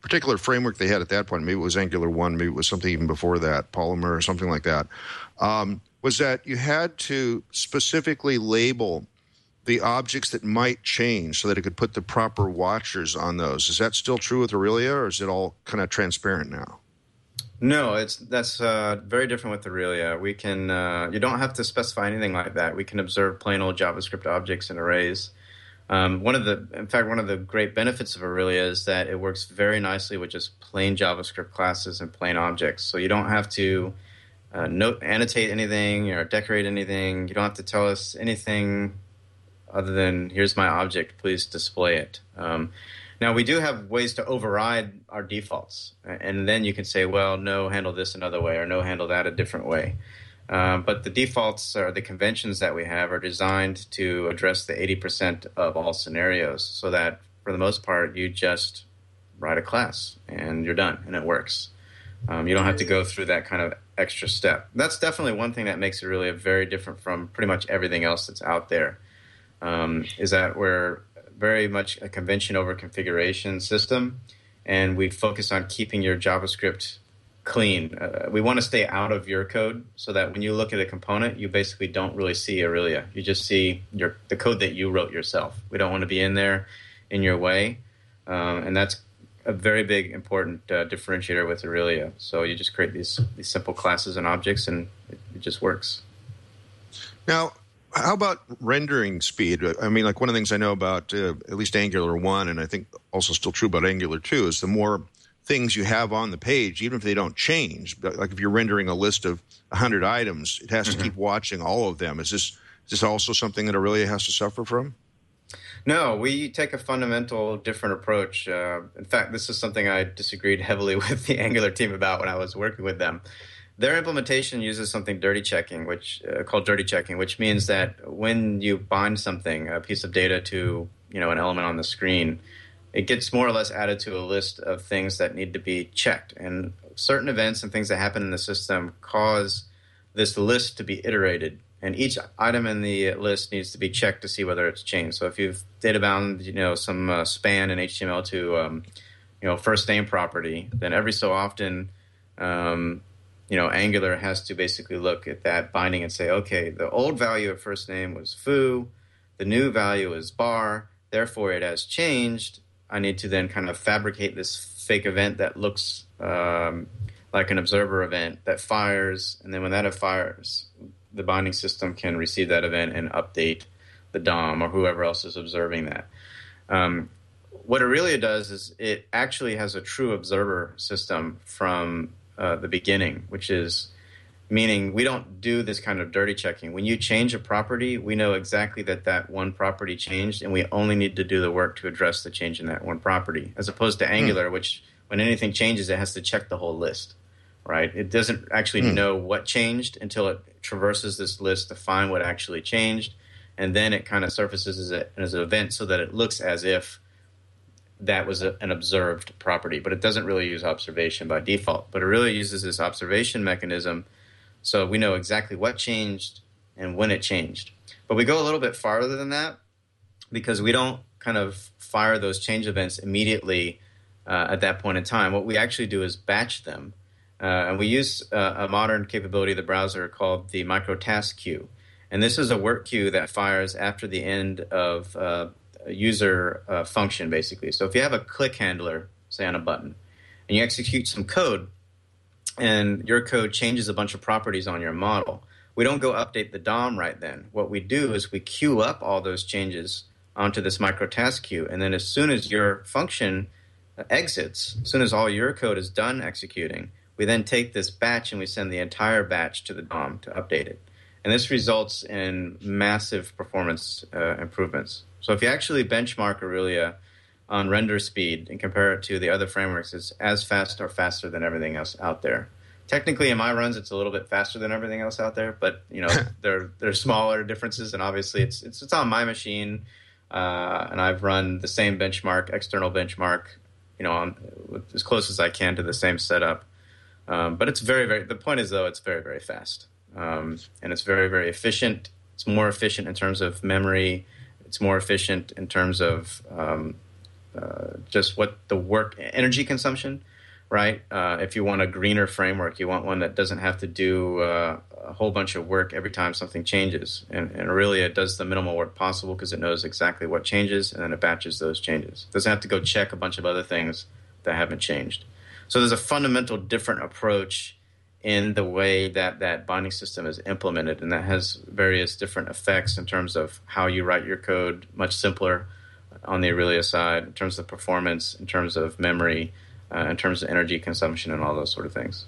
particular framework they had at that point, maybe it was Angular one, maybe it was something even before that, Polymer or something like that, um, was that you had to specifically label the objects that might change so that it could put the proper watchers on those. Is that still true with Aurelia, or is it all kind of transparent now? No, it's that's uh, very different with Aurelia. We can uh, you don't have to specify anything like that. We can observe plain old JavaScript objects and arrays. Um, one of the, in fact, one of the great benefits of Aurelia is that it works very nicely with just plain JavaScript classes and plain objects. So you don't have to uh, note, annotate anything or decorate anything. You don't have to tell us anything other than here's my object, please display it. Um, Now, we do have ways to override our defaults, and then you can say, well, no, handle this another way, or no, handle that a different way. Um, but the defaults or the conventions that we have are designed to address the eighty percent of all scenarios, so that for the most part, you just write a class and you're done, and it works. Um, you don't have to go through that kind of extra step. That's definitely one thing that makes it really very different from pretty much everything else that's out there, um, is that we're very much a convention over configuration system, and we focus on keeping your JavaScript clean. Uh, we want to stay out of your code so that when you look at a component, you basically don't really see Aurelia. You just see your the code that you wrote yourself. We don't want to be in there in your way, um, and that's a very big, important uh, differentiator with Aurelia. So you just create these these simple classes and objects, and it, it just works. Now, how about rendering speed? I mean, like one of the things I know about uh, at least Angular one, and I think also still true about Angular two, is the more things you have on the page, even if they don't change, but like if you're rendering a list of one hundred items, it has mm-hmm. to keep watching all of them. Is this, is this also something that Aurelia has to suffer from? No, we take a fundamental different approach. Uh, in fact, this is something I disagreed heavily with the Angular team about when I was working with them. Their implementation uses something dirty checking, which uh, called dirty checking, which means that when you bind something, a piece of data to you know an element on the screen, it gets more or less added to a list of things that need to be checked. And certain events and things that happen in the system cause this list to be iterated, and each item in the list needs to be checked to see whether it's changed. So if you've data bound, you know, some uh, span in H T M L to um, you know first name property, then every so often. Um, You know, Angular has to basically look at that binding and say, okay, the old value of first name was foo, the new value is bar, therefore it has changed. I need to then kind of fabricate this fake event that looks um, like an observer event that fires, and then when that fires, the binding system can receive that event and update the D O M or whoever else is observing that. Um, what Aurelia does is it actually has a true observer system from Uh, the beginning, which is meaning we don't do this kind of dirty checking. When you change a property, we know exactly that that one property changed, and we only need to do the work to address the change in that one property, as opposed to Angular, mm. which when anything changes, it has to check the whole list, right? It doesn't actually mm. know what changed until it traverses this list to find what actually changed, and then it kind of surfaces as, a, as an event so that it looks as if that was a, an observed property, but it doesn't really use observation by default. But it really uses this observation mechanism, so we know exactly what changed and when it changed. But we go a little bit farther than that, because we don't kind of fire those change events immediately uh, at that point in time. What we actually do is batch them, uh, and we use uh, a modern capability of the browser called the microtask queue. And this is a work queue that fires after the end of uh, user uh, function, basically. So if you have a click handler, say on a button, and you execute some code, and your code changes a bunch of properties on your model, we don't go update the D O M right then. What we do is we queue up all those changes onto this microtask queue, and then as soon as your function exits, as soon as all your code is done executing, we then take this batch and we send the entire batch to the D O M to update it. And this results in massive performance uh, improvements. So if you actually benchmark Aurelia on render speed and compare it to the other frameworks, it's as fast or faster than everything else out there. Technically, in my runs, it's a little bit faster than everything else out there, but you know, there there are smaller differences, and obviously, it's it's it's on my machine, uh, and I've run the same benchmark, external benchmark, you know, on, as close as I can to the same setup. Um, but it's very very. The point is, though, it's very very fast, um, and it's very very efficient. It's more efficient in terms of memory. It's more efficient in terms of um, uh, just what the work energy consumption, right? Uh, if you want a greener framework, you want one that doesn't have to do uh, a whole bunch of work every time something changes. And, and really it does the minimal work possible because it knows exactly what changes and then it batches those changes. It doesn't have to go check a bunch of other things that haven't changed. So there's a fundamental different approach in the way that that binding system is implemented, and that has various different effects in terms of how you write your code, much simpler on the Aurelia side, in terms of performance, in terms of memory, uh, in terms of energy consumption, and all those sort of things.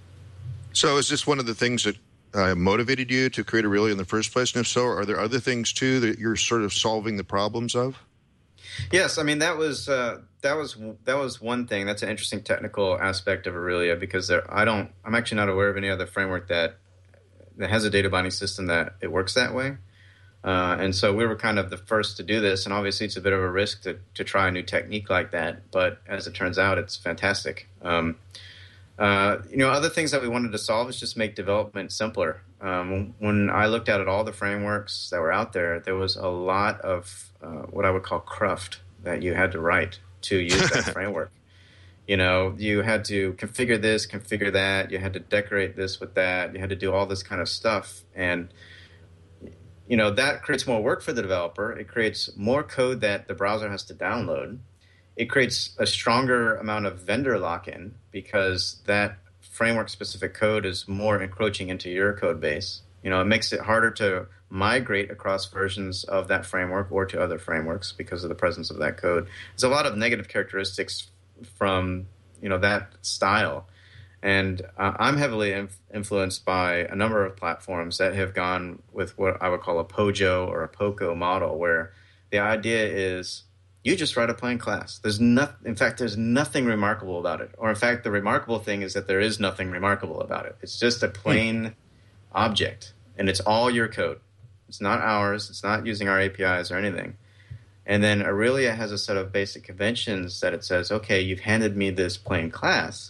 So is this one of the things that uh, motivated you to create Aurelia in the first place? And if so, are there other things, too, that you're sort of solving the problems of? Yes, I mean, that was uh, that was that was one thing. That's an interesting technical aspect of Aurelia because there, I don't, I'm actually not aware of any other framework that that has a data binding system that it works that way. Uh, and so we were kind of the first to do this, and obviously it's a bit of a risk to, to try a new technique like that. But as it turns out, it's fantastic. Um, uh, you know, other things that we wanted to solve is just make development simpler. Um, when I looked at it, all the frameworks that were out there, there was a lot of uh, what I would call cruft that you had to write to use that framework. You know, you had to configure this, configure that. You had to decorate this with that. You had to do all this kind of stuff. And you know, that creates more work for the developer. It creates more code that the browser has to download. It creates a stronger amount of vendor lock-in because that framework-specific code is more encroaching into your code base. You know, it makes it harder to migrate across versions of that framework or to other frameworks because of the presence of that code. There's a lot of negative characteristics from, you know, that style. And uh, I'm heavily inf- influenced by a number of platforms that have gone with what I would call a POJO or a POCO model, where the idea is you just write a plain class. There's no, in fact, there's nothing remarkable about it. Or in fact, the remarkable thing is that there is nothing remarkable about it. It's just a plain hmm. object, and it's all your code. It's not ours. It's not using our A P Is or anything. And then Aurelia has a set of basic conventions that it says, okay, you've handed me this plain class.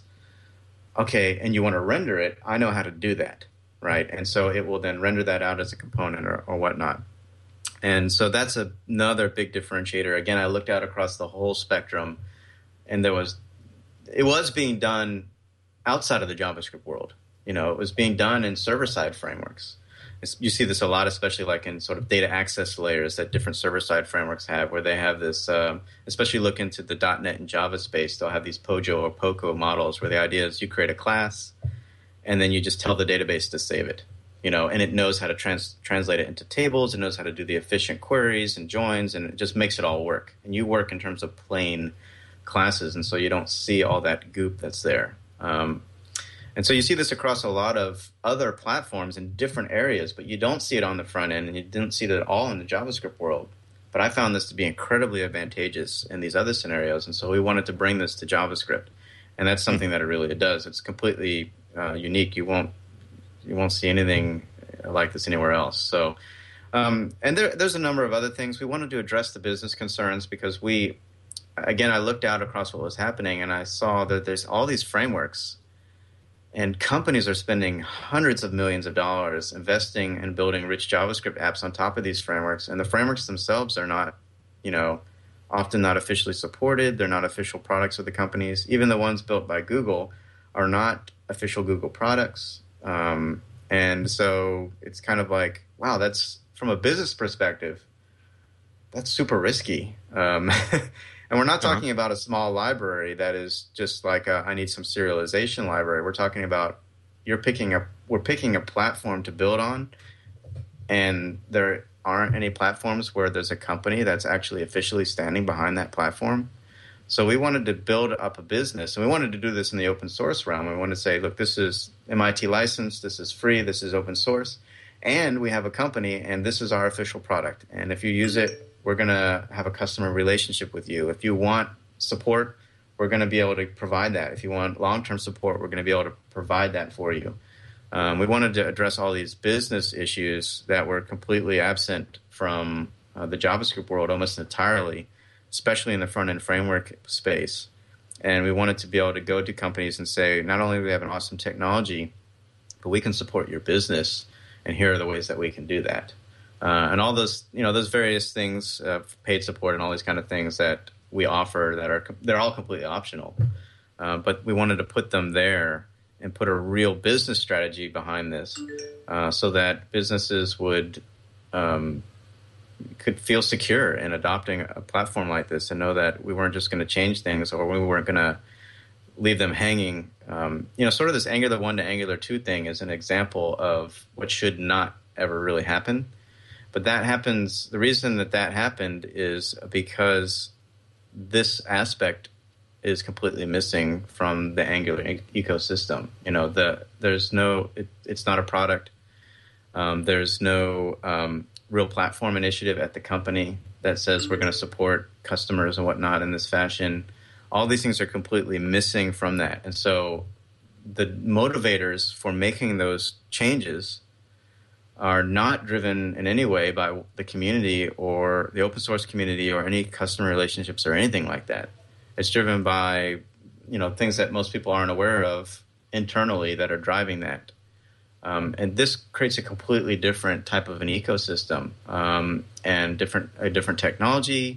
Okay, and you want to render it, I know how to do that, right? And so it will then render that out as a component or, or whatnot. And so that's a, another big differentiator. Again, I looked out across the whole spectrum, and there was, it was being done outside of the JavaScript world. You know, it was being done in server-side frameworks. It's, you see this a lot, especially like in sort of data access layers that different server-side frameworks have, where they have this, um, especially look into the dot net and Java space, they'll have these POJO or POCO models where the idea is you create a class and then you just tell the database to save it, you know, and it knows how to trans- translate it into tables, it knows how to do the efficient queries and joins, and it just makes it all work. And you work in terms of plain classes, and so you don't see all that goop that's there. Um, And so you see this across a lot of other platforms in different areas, but you don't see it on the front end, and you didn't see it at all in the JavaScript world. But I found this to be incredibly advantageous in these other scenarios, and so we wanted to bring this to JavaScript. And that's something that it really does. It's completely uh, unique. You won't you won't see anything like this anywhere else. So, um, and there, there's a number of other things. We wanted to address the business concerns because we, again, I looked out across what was happening, and I saw that there's all these frameworks. And companies are spending hundreds of millions of dollars investing in building rich JavaScript apps on top of these frameworks. And the frameworks themselves are not, you know, often not officially supported. They're not official products of the companies. Even the ones built by Google are not official Google products. Um, and so it's kind of like, wow, that's, from a business perspective, that's super risky. Um And we're not talking uh-huh. about a small library that is just like a, I need some serialization library. We're talking about you're picking a we're picking a platform to build on, and there aren't any platforms where there's a company that's actually officially standing behind that platform. So we wanted to build up a business, and we wanted to do this in the open source realm. We wanted to say, look, this is M I T licensed, this is free, this is open source, and we have a company, and this is our official product. And if you use it, we're going to have a customer relationship with you. If you want support, we're going to be able to provide that. If you want long-term support, we're going to be able to provide that for you. Um, we wanted to address all these business issues that were completely absent from uh, the JavaScript world almost entirely, especially in the front-end framework space. And we wanted to be able to go to companies and say, not only do we have an awesome technology, but we can support your business, and here are the ways that we can do that. Uh, and all those, you know, those various things, uh, paid support and all these kind of things that we offer that are they're all completely optional, uh, but we wanted to put them there and put a real business strategy behind this, uh, so that businesses would um, could feel secure in adopting a platform like this and know that we weren't just going to change things, or we weren't going to leave them hanging. Um, you know, sort of this Angular one to Angular two thing is an example of what should not ever really happen. But that happens, the reason that that happened is because this aspect is completely missing from the Angular e- ecosystem. You know, the there's no, it, it's not a product. Um, there's no um, real platform initiative at the company that says we're going to support customers and whatnot in this fashion. All these things are completely missing from that. And so the motivators for making those changes are not driven in any way by the community or the open source community or any customer relationships or anything like that. It's driven by, you know, things that most people aren't aware of internally that are driving that. Um, and this creates a completely different type of an ecosystem, um, and different a different technology,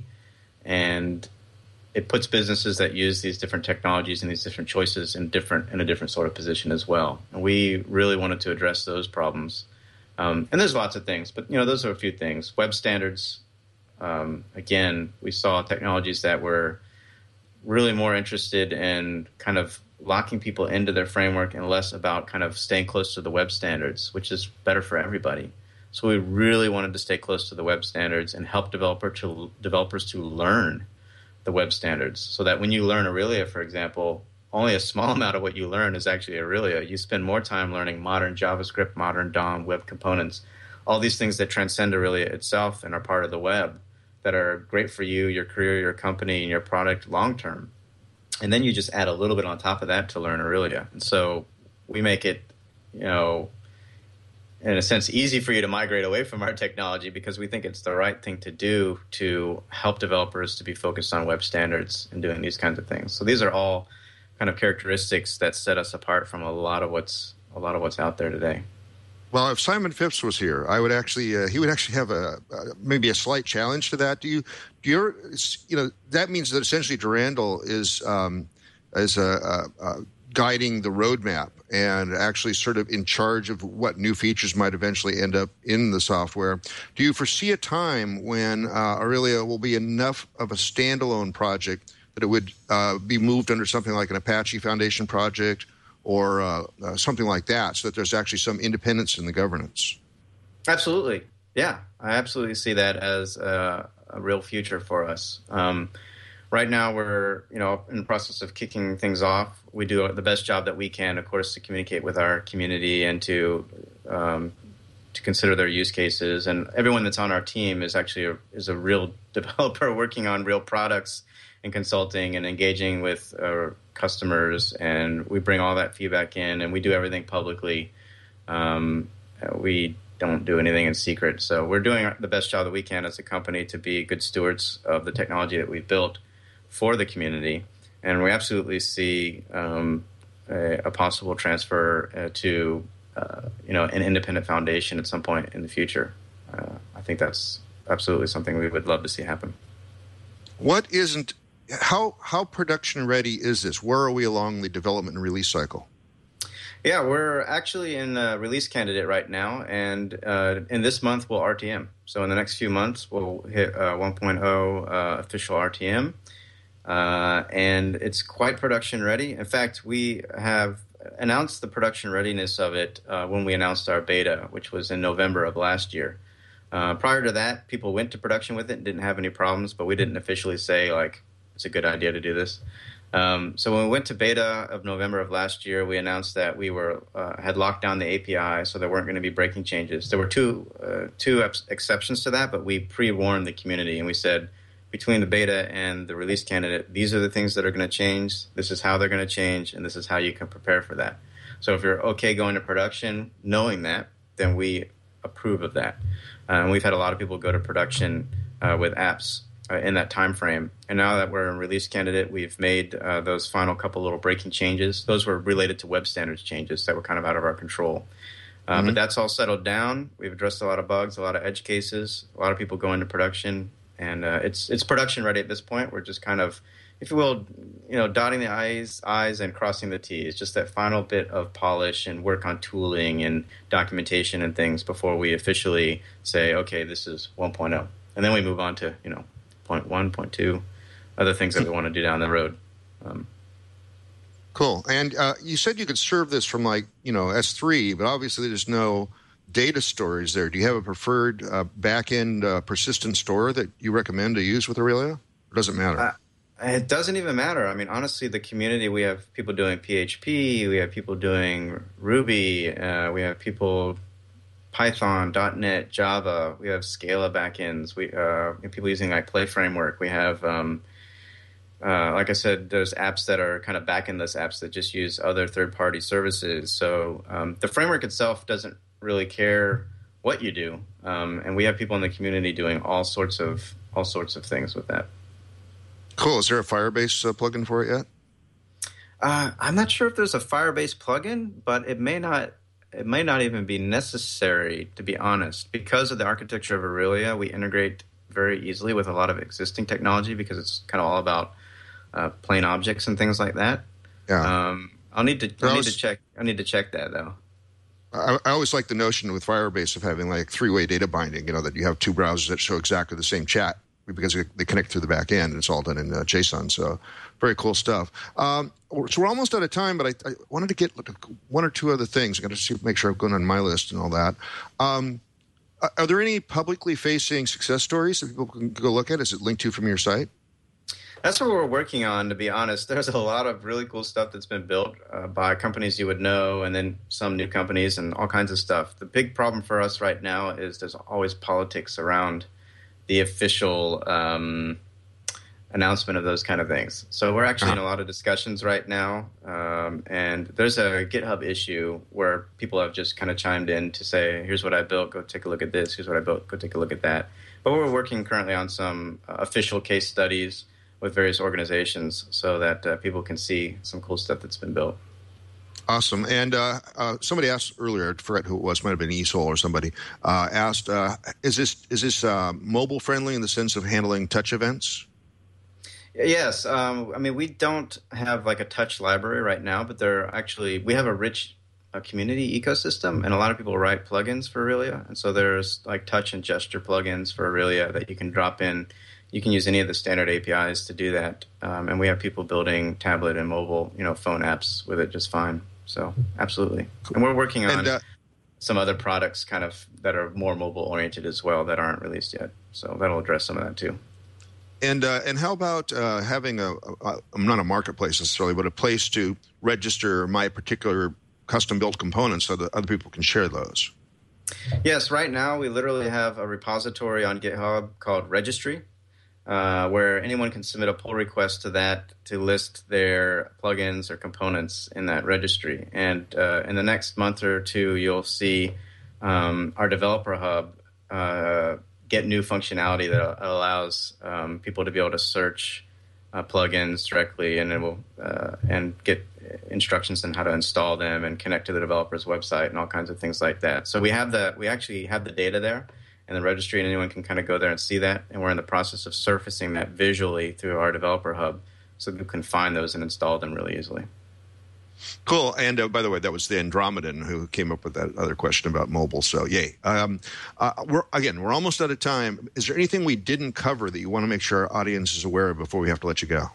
and it puts businesses that use these different technologies and these different choices in different in a different sort of position as well. And we really wanted to address those problems. Um, and there's lots of things, but you know, those are a few things. Web standards. Um, again, we saw technologies that were really more interested in kind of locking people into their framework and less about kind of staying close to the web standards, which is better for everybody. So we really wanted to stay close to the web standards and help developer to, developers to learn the web standards, so that when you learn Aurelia, for example, only a small amount of what you learn is actually Aurelia. You spend more time learning modern JavaScript, modern D O M, web components, all these things that transcend Aurelia itself and are part of the web that are great for you, your career, your company, and your product long term. And then you just add a little bit on top of that to learn Aurelia. And so we make it, you know, in a sense, easy for you to migrate away from our technology because we think it's the right thing to do to help developers to be focused on web standards and doing these kinds of things. So these are all kind of characteristics that set us apart from a lot of what's a lot of what's out there today. Well, if Simon Phipps was here, I would actually uh, he would actually have a uh, maybe a slight challenge to that. Do you do you you know that means that essentially Durandal is um, is a, a, a guiding the roadmap and actually sort of in charge of what new features might eventually end up in the software. Do you foresee a time when uh, Aurelia will be enough of a standalone project that it would uh, be moved under something like an Apache Foundation project or uh, uh, something like that, so that there's actually some independence in the governance? Absolutely. Yeah, I absolutely see that as a, a real future for us. Um, right now, we're you know in the process of kicking things off. We do the best job that we can, of course, to communicate with our community and to um, to consider their use cases. And everyone that's on our team is actually a, is a real developer working on real products and consulting and engaging with our customers. And we bring all that feedback in, and we do everything publicly. Um, we don't do anything in secret. So we're doing the best job that we can as a company to be good stewards of the technology that we've built for the community. And we absolutely see um, a, a possible transfer uh, to, uh, you know, an independent foundation at some point in the future. Uh, I think that's absolutely something we would love to see happen. What isn't, how how production ready is this? Where are we along the development and release cycle? Yeah, we're actually in a release candidate right now, and uh, in this month we'll R T M. So in the next few months we'll hit uh, one point oh uh, official R T M. Uh, and it's quite production ready. In fact, we have announced the production readiness of it uh, when we announced our beta, which was in November of last year. Uh, prior to that, people went to production with it and didn't have any problems, but we didn't officially say, like, it's a good idea to do this. Um, so when we went to beta of November of last year, we announced that we were uh, had locked down the A P I, so there weren't going to be breaking changes. There were two uh, two ex- exceptions to that, but we pre-warned the community, and we said, between the beta and the release candidate, these are the things that are going to change, this is how they're going to change, and this is how you can prepare for that. So if you're okay going to production knowing that, then we approve of that. Uh, and we've had a lot of people go to production uh, with apps uh, in that time frame. And now that we're in release candidate, we've made uh, those final couple little breaking changes. Those were related to web standards changes that were kind of out of our control. Uh, mm-hmm. But that's all settled down. We've addressed a lot of bugs, a lot of edge cases. A lot of people go into production and uh, it's it's production ready at this point. We're just kind of, if you will, you know, dotting the I's, I's and crossing the T's. Just that final bit of polish and work on tooling and documentation and things before we officially say, okay, this is one point oh. And then we move on to, you know, point one, point two, other things that we want to do down the road. Um, cool. And uh, you said you could serve this from like, you know, S three, but obviously there's no data storage there. Do you have a preferred uh, back-end uh, persistent store that you recommend to use with Aurelia? Or does it matter? Uh, It doesn't even matter. I mean, honestly, the community, we have people doing P H P, we have people doing Ruby, uh, we have people Python, .NET, Java, we have Scala backends, we uh, people using like Play Framework. We have, um, uh, like I said, there's apps that are kind of backendless apps that just use other third-party services. So um, the framework itself doesn't really care what you do, um, and we have people in the community doing all sorts of all sorts of things with that. Cool. Is there a Firebase uh, plugin for it yet? Uh, I'm not sure if there's a Firebase plugin, but it may not. It may not even be necessary, to be honest, because of the architecture of Aurelia. We integrate very easily with a lot of existing technology because it's kind of all about uh, plain objects and things like that. Yeah. Um, I'll need to. I need was, to check. I need to check that though. I, I always like the notion with Firebase of having like three-way data binding. You know, that you have two browsers that show exactly the same chat, because they connect through the back end, and it's all done in uh, JSON. So very cool stuff. Um, so we're almost out of time, but I, I wanted to get one or two other things. I got to see, make sure I'm going on my list and all that. Um, are there any publicly facing success stories that people can go look at? Is it linked to from your site? That's what we're working on, to be honest. There's a lot of really cool stuff that's been built uh, by companies you would know, and then some new companies and all kinds of stuff. The big problem for us right now is there's always politics around the official um, announcement of those kind of things. So we're actually in a lot of discussions right now, um, and there's a GitHub issue where people have just kind of chimed in to say, here's what I built, go take a look at this, here's what I built, go take a look at that. But we're working currently on some uh, official case studies with various organizations so that uh, people can see some cool stuff that's been built. Awesome. And uh, uh, somebody asked earlier, I forget who it was, might have been eSoul or somebody, uh, asked, uh, is this is this uh, mobile friendly in the sense of handling touch events? Yes. Um, I mean, we don't have like a touch library right now, but there actually, we have a rich uh, community ecosystem, and a lot of people write plugins for Aurelia. And so there's like touch and gesture plugins for Aurelia that you can drop in. You can use any of the standard A P Is to do that. Um, and we have people building tablet and mobile, you know, phone apps with it just fine. So absolutely. Cool. And we're working on and, uh, some other products kind of that are more mobile oriented as well that aren't released yet. So that'll address some of that too. And uh, and how about uh, having a, a, not a marketplace necessarily, but a place to register my particular custom built components so that other people can share those? Yes, right now we literally have a repository on GitHub called Registry, uh, where anyone can submit a pull request to that to list their plugins or components in that registry. And uh, in the next month or two, you'll see um, our developer hub uh, get new functionality that allows um, people to be able to search uh, plugins directly, and it will uh, and get instructions on how to install them and connect to the developer's website and all kinds of things like that. So we have the we actually have the data there in the registry, and anyone can kind of go there and see that. And we're in the process of surfacing that visually through our developer hub, so you can find those and install them really easily. Cool. And uh, by the way, that was the Andromedan who came up with that other question about mobile. So yay. Um, uh, we're again, we're almost out of time. Is there anything we didn't cover that you want to make sure our audience is aware of before we have to let you go?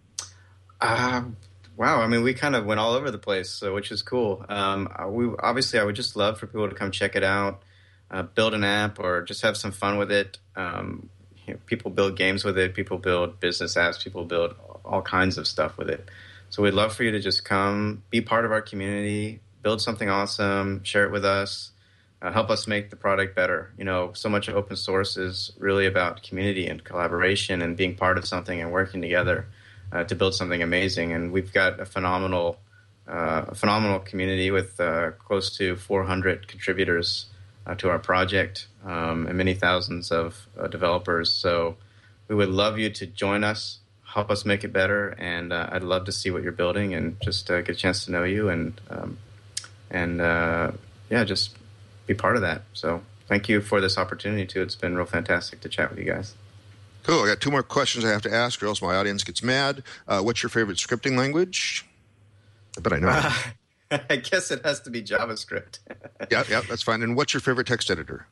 Uh, wow. I mean, we kind of went all over the place, so, which is cool. Um, we obviously, I would just love for people to come check it out, uh, build an app, or just have some fun with it. Um, you know, people build games with it. People build business apps. People build all kinds of stuff with it. So we'd love for you to just come, be part of our community, build something awesome, share it with us, uh, help us make the product better. You know, so much of open source is really about community and collaboration and being part of something and working together uh, to build something amazing. And we've got a phenomenal, uh, a phenomenal community with uh, close to four hundred contributors uh, to our project um, and many thousands of uh, developers. So we would love you to join us. Help us make it better, and uh, I'd love to see what you're building and just uh, get a chance to know you and um, and uh, yeah, just be part of that. So thank you for this opportunity too. It's been real fantastic to chat with you guys. Cool. I got two more questions I have to ask, or else my audience gets mad. Uh, what's your favorite scripting language? I bet I know. Uh, I guess it has to be JavaScript. yeah, yeah, that's fine. And what's your favorite text editor?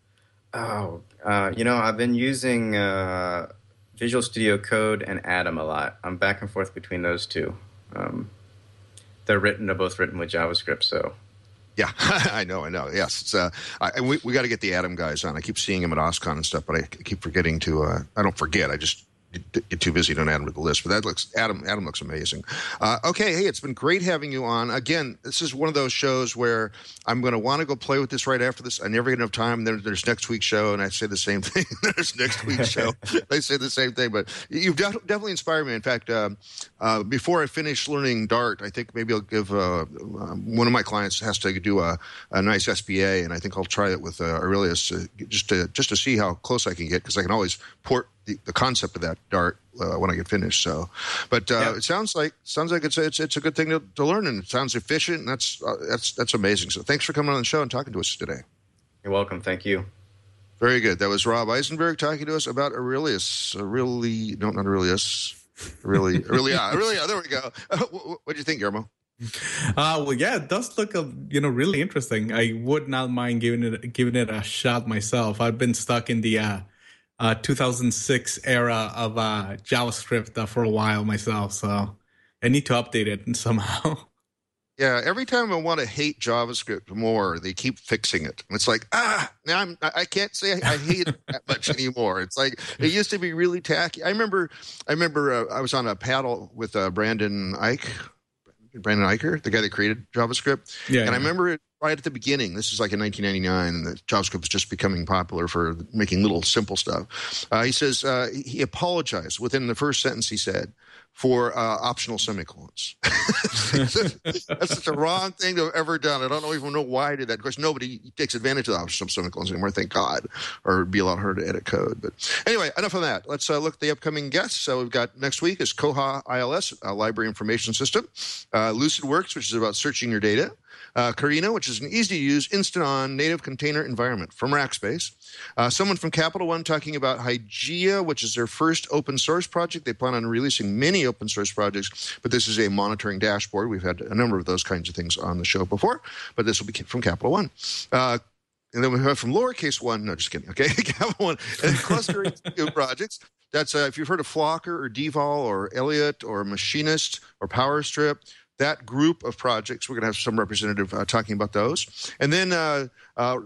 Oh, uh, you know, I've been using uh, Visual Studio Code and Atom a lot. I'm back and forth between those two. Um, they're written, they're both written with JavaScript, so. Yeah, I know, I know. Yes, it's uh, I, and we we got to get the Atom guys on. I keep seeing him at OSCON and stuff, but I keep forgetting to. Uh, I don't forget. I just get too busy, don't add them to the list. But that looks Atom. Atom looks amazing. Uh, okay, hey, it's been great having you on. Again, this is one of those shows where I'm going to want to go play with this right after this. I never get enough time. Then there's next week's show, and I say the same thing. There's next week's show. I say the same thing. But you've def- definitely inspired me. In fact, uh, uh, before I finish learning Dart, I think maybe I'll give uh, um, one of my clients has to do a, a nice S B A, and I think I'll try it with uh, Aurelius uh, just to just to see how close I can get, because I can always port the, the concept of that Dart uh, when I get finished. So, but uh, yeah. it sounds like sounds like it's it's it's a good thing to, to learn, and it sounds efficient, and that's uh, that's that's amazing. So, thanks for coming on the show and talking to us today. You're welcome. Thank you. Very good. That was Rob Eisenberg talking to us about Aurelius. Really, no, not Aurelius. Really, really, yeah, really, yeah. There we go. What do you think, Guillermo? Uh, well, yeah, it does look, uh, you know, really interesting. I would not mind giving it giving it a shot myself. I've been stuck in the uh, uh, two thousand six era of uh, JavaScript uh, for a while myself, so I need to update it somehow. Yeah, every time I want to hate JavaScript more, they keep fixing it. It's like, ah, now I'm, I can't say I, I hate it that much anymore. It's like it used to be really tacky. I remember, I remember uh, I was on a paddle with uh, Brandon Ike, Brandon Eicher, the guy that created JavaScript. Yeah, and yeah. I remember it right at the beginning. This is like in nineteen ninety-nine, and the JavaScript was just becoming popular for making little simple stuff. Uh, he says uh, he apologized within the first sentence. He said, for uh, optional semicolons. That's such a wrong thing to have ever done. I don't even know why I did that. Of course, nobody takes advantage of the optional semicolons anymore, thank God, or it'd be a lot harder to edit code. But anyway, enough of that. Let's uh, look at the upcoming guests. So we've got next week is Koha I L S, a library information system. Uh, LucidWorks, which is about searching your data. Uh, Carina, which is an easy-to-use, instant-on native container environment from Rackspace. Uh, someone from Capital One talking about Hygeia, which is their first open-source project. They plan on releasing many open-source projects, but this is a monitoring dashboard. We've had a number of those kinds of things on the show before, but this will be from Capital One. Uh, and then we have from Lowercase One. No, just kidding. Okay, Capital One. And clustering projects. That's uh, if you've heard of Flocker or Deval or Elliot or Machinist or PowerStrip. That group of projects, we're going to have some representative uh, talking about those. And then uh, uh,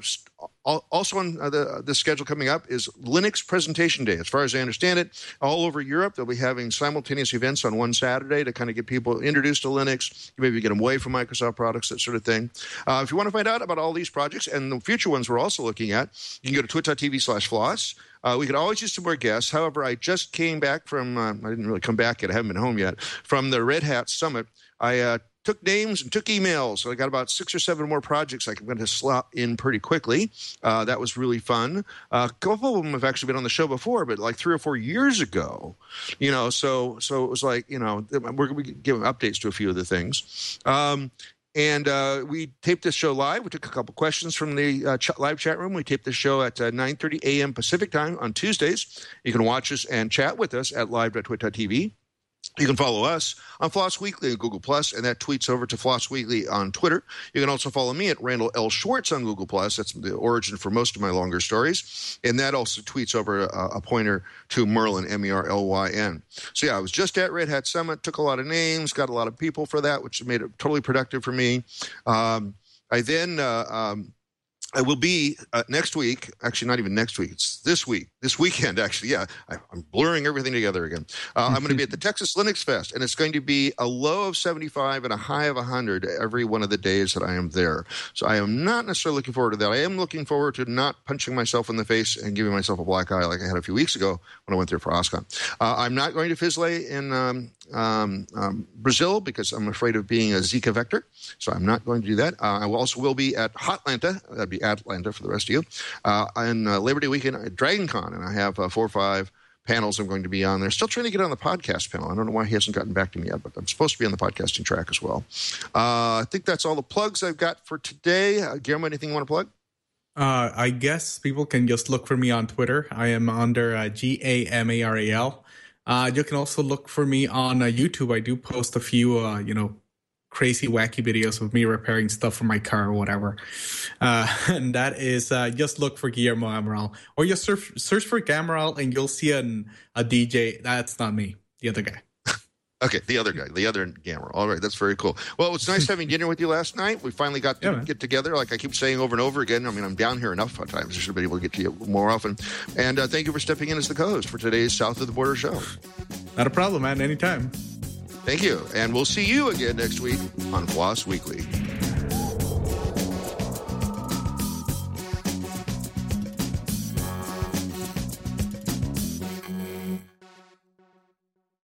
also on uh, the, the schedule coming up is Linux Presentation Day. As far as I understand it, all over Europe, they'll be having simultaneous events on one Saturday to kind of get people introduced to Linux, maybe get them away from Microsoft products, that sort of thing. Uh, if you want to find out about all these projects and the future ones we're also looking at, you can go to twit.tv slash floss. Uh, we could always use some more guests. However, I just came back from, uh, I didn't really come back yet, I haven't been home yet, from the Red Hat Summit. I uh, took names and took emails. So I got about six or seven more projects I'm going to slot in pretty quickly. Uh, that was really fun. Uh, a couple of them have actually been on the show before, but like three or four years ago, you know, so so it was like, you know, we're going to be giving updates to a few of the things. Um, And uh, we taped this show live. We took a couple questions from the uh, ch- live chat room. We taped this show at uh, nine thirty a.m. Pacific time on Tuesdays. You can watch us and chat with us at live dot twit dot t v. You can follow us on Floss Weekly on Google Plus, and that tweets over to Floss Weekly on Twitter. You can also follow me at Randall L. Schwartz on Google Plus. That's the origin for most of my longer stories. And that also tweets over a, a pointer to Merlin, M E R L Y N. So, yeah, I was just at Red Hat Summit, took a lot of names, got a lot of people for that, which made it totally productive for me. Um, I then... Uh, um, I will be uh, next week, actually not even next week, it's this week, this weekend actually, yeah, I, I'm blurring everything together again. Uh, I'm going to be at the Texas Linux Fest, and it's going to be a low of seventy-five and a high of one hundred every one of the days that I am there. So I am not necessarily looking forward to that. I am looking forward to not punching myself in the face and giving myself a black eye like I had a few weeks ago when I went there for OSCON. Uh, I'm not going to Fizzlay in um, um, um, Brazil because I'm afraid of being a Zika vector, so I'm not going to do that. Uh, I will also will be at Hotlanta, that'd be Atlanta for the rest of you, uh, on uh, Labor Day weekend at DragonCon, and I have uh, four or five panels I'm going to be on there. Still trying to get on the podcast panel. I don't know why he hasn't gotten back to me yet, but I'm supposed to be on the podcasting track as well. Uh, I think that's all the plugs I've got for today. Uh, Guillermo, anything you want to plug? Uh, I guess people can just look for me on Twitter. I am under uh, G A M A R A L. Uh, you can also look for me on uh, YouTube. I do post a few, uh, you know, crazy, wacky videos of me repairing stuff for my car or whatever. Uh, and that is, uh, just look for Guillermo Amaral. Or just search, search for Amaral and you'll see an, a D J. That's not me, the other guy. Okay, the other guy, the other Gamera. All right, that's very cool. Well, it was nice having dinner with you last night. We finally got to yeah, get together, like I keep saying over and over again. I mean, I'm down here enough times. I should have been able to get to you more often. And uh, thank you for stepping in as the co-host for today's South of the Border show. Not a problem, man. Anytime. Thank you. And we'll see you again next week on Floss Weekly.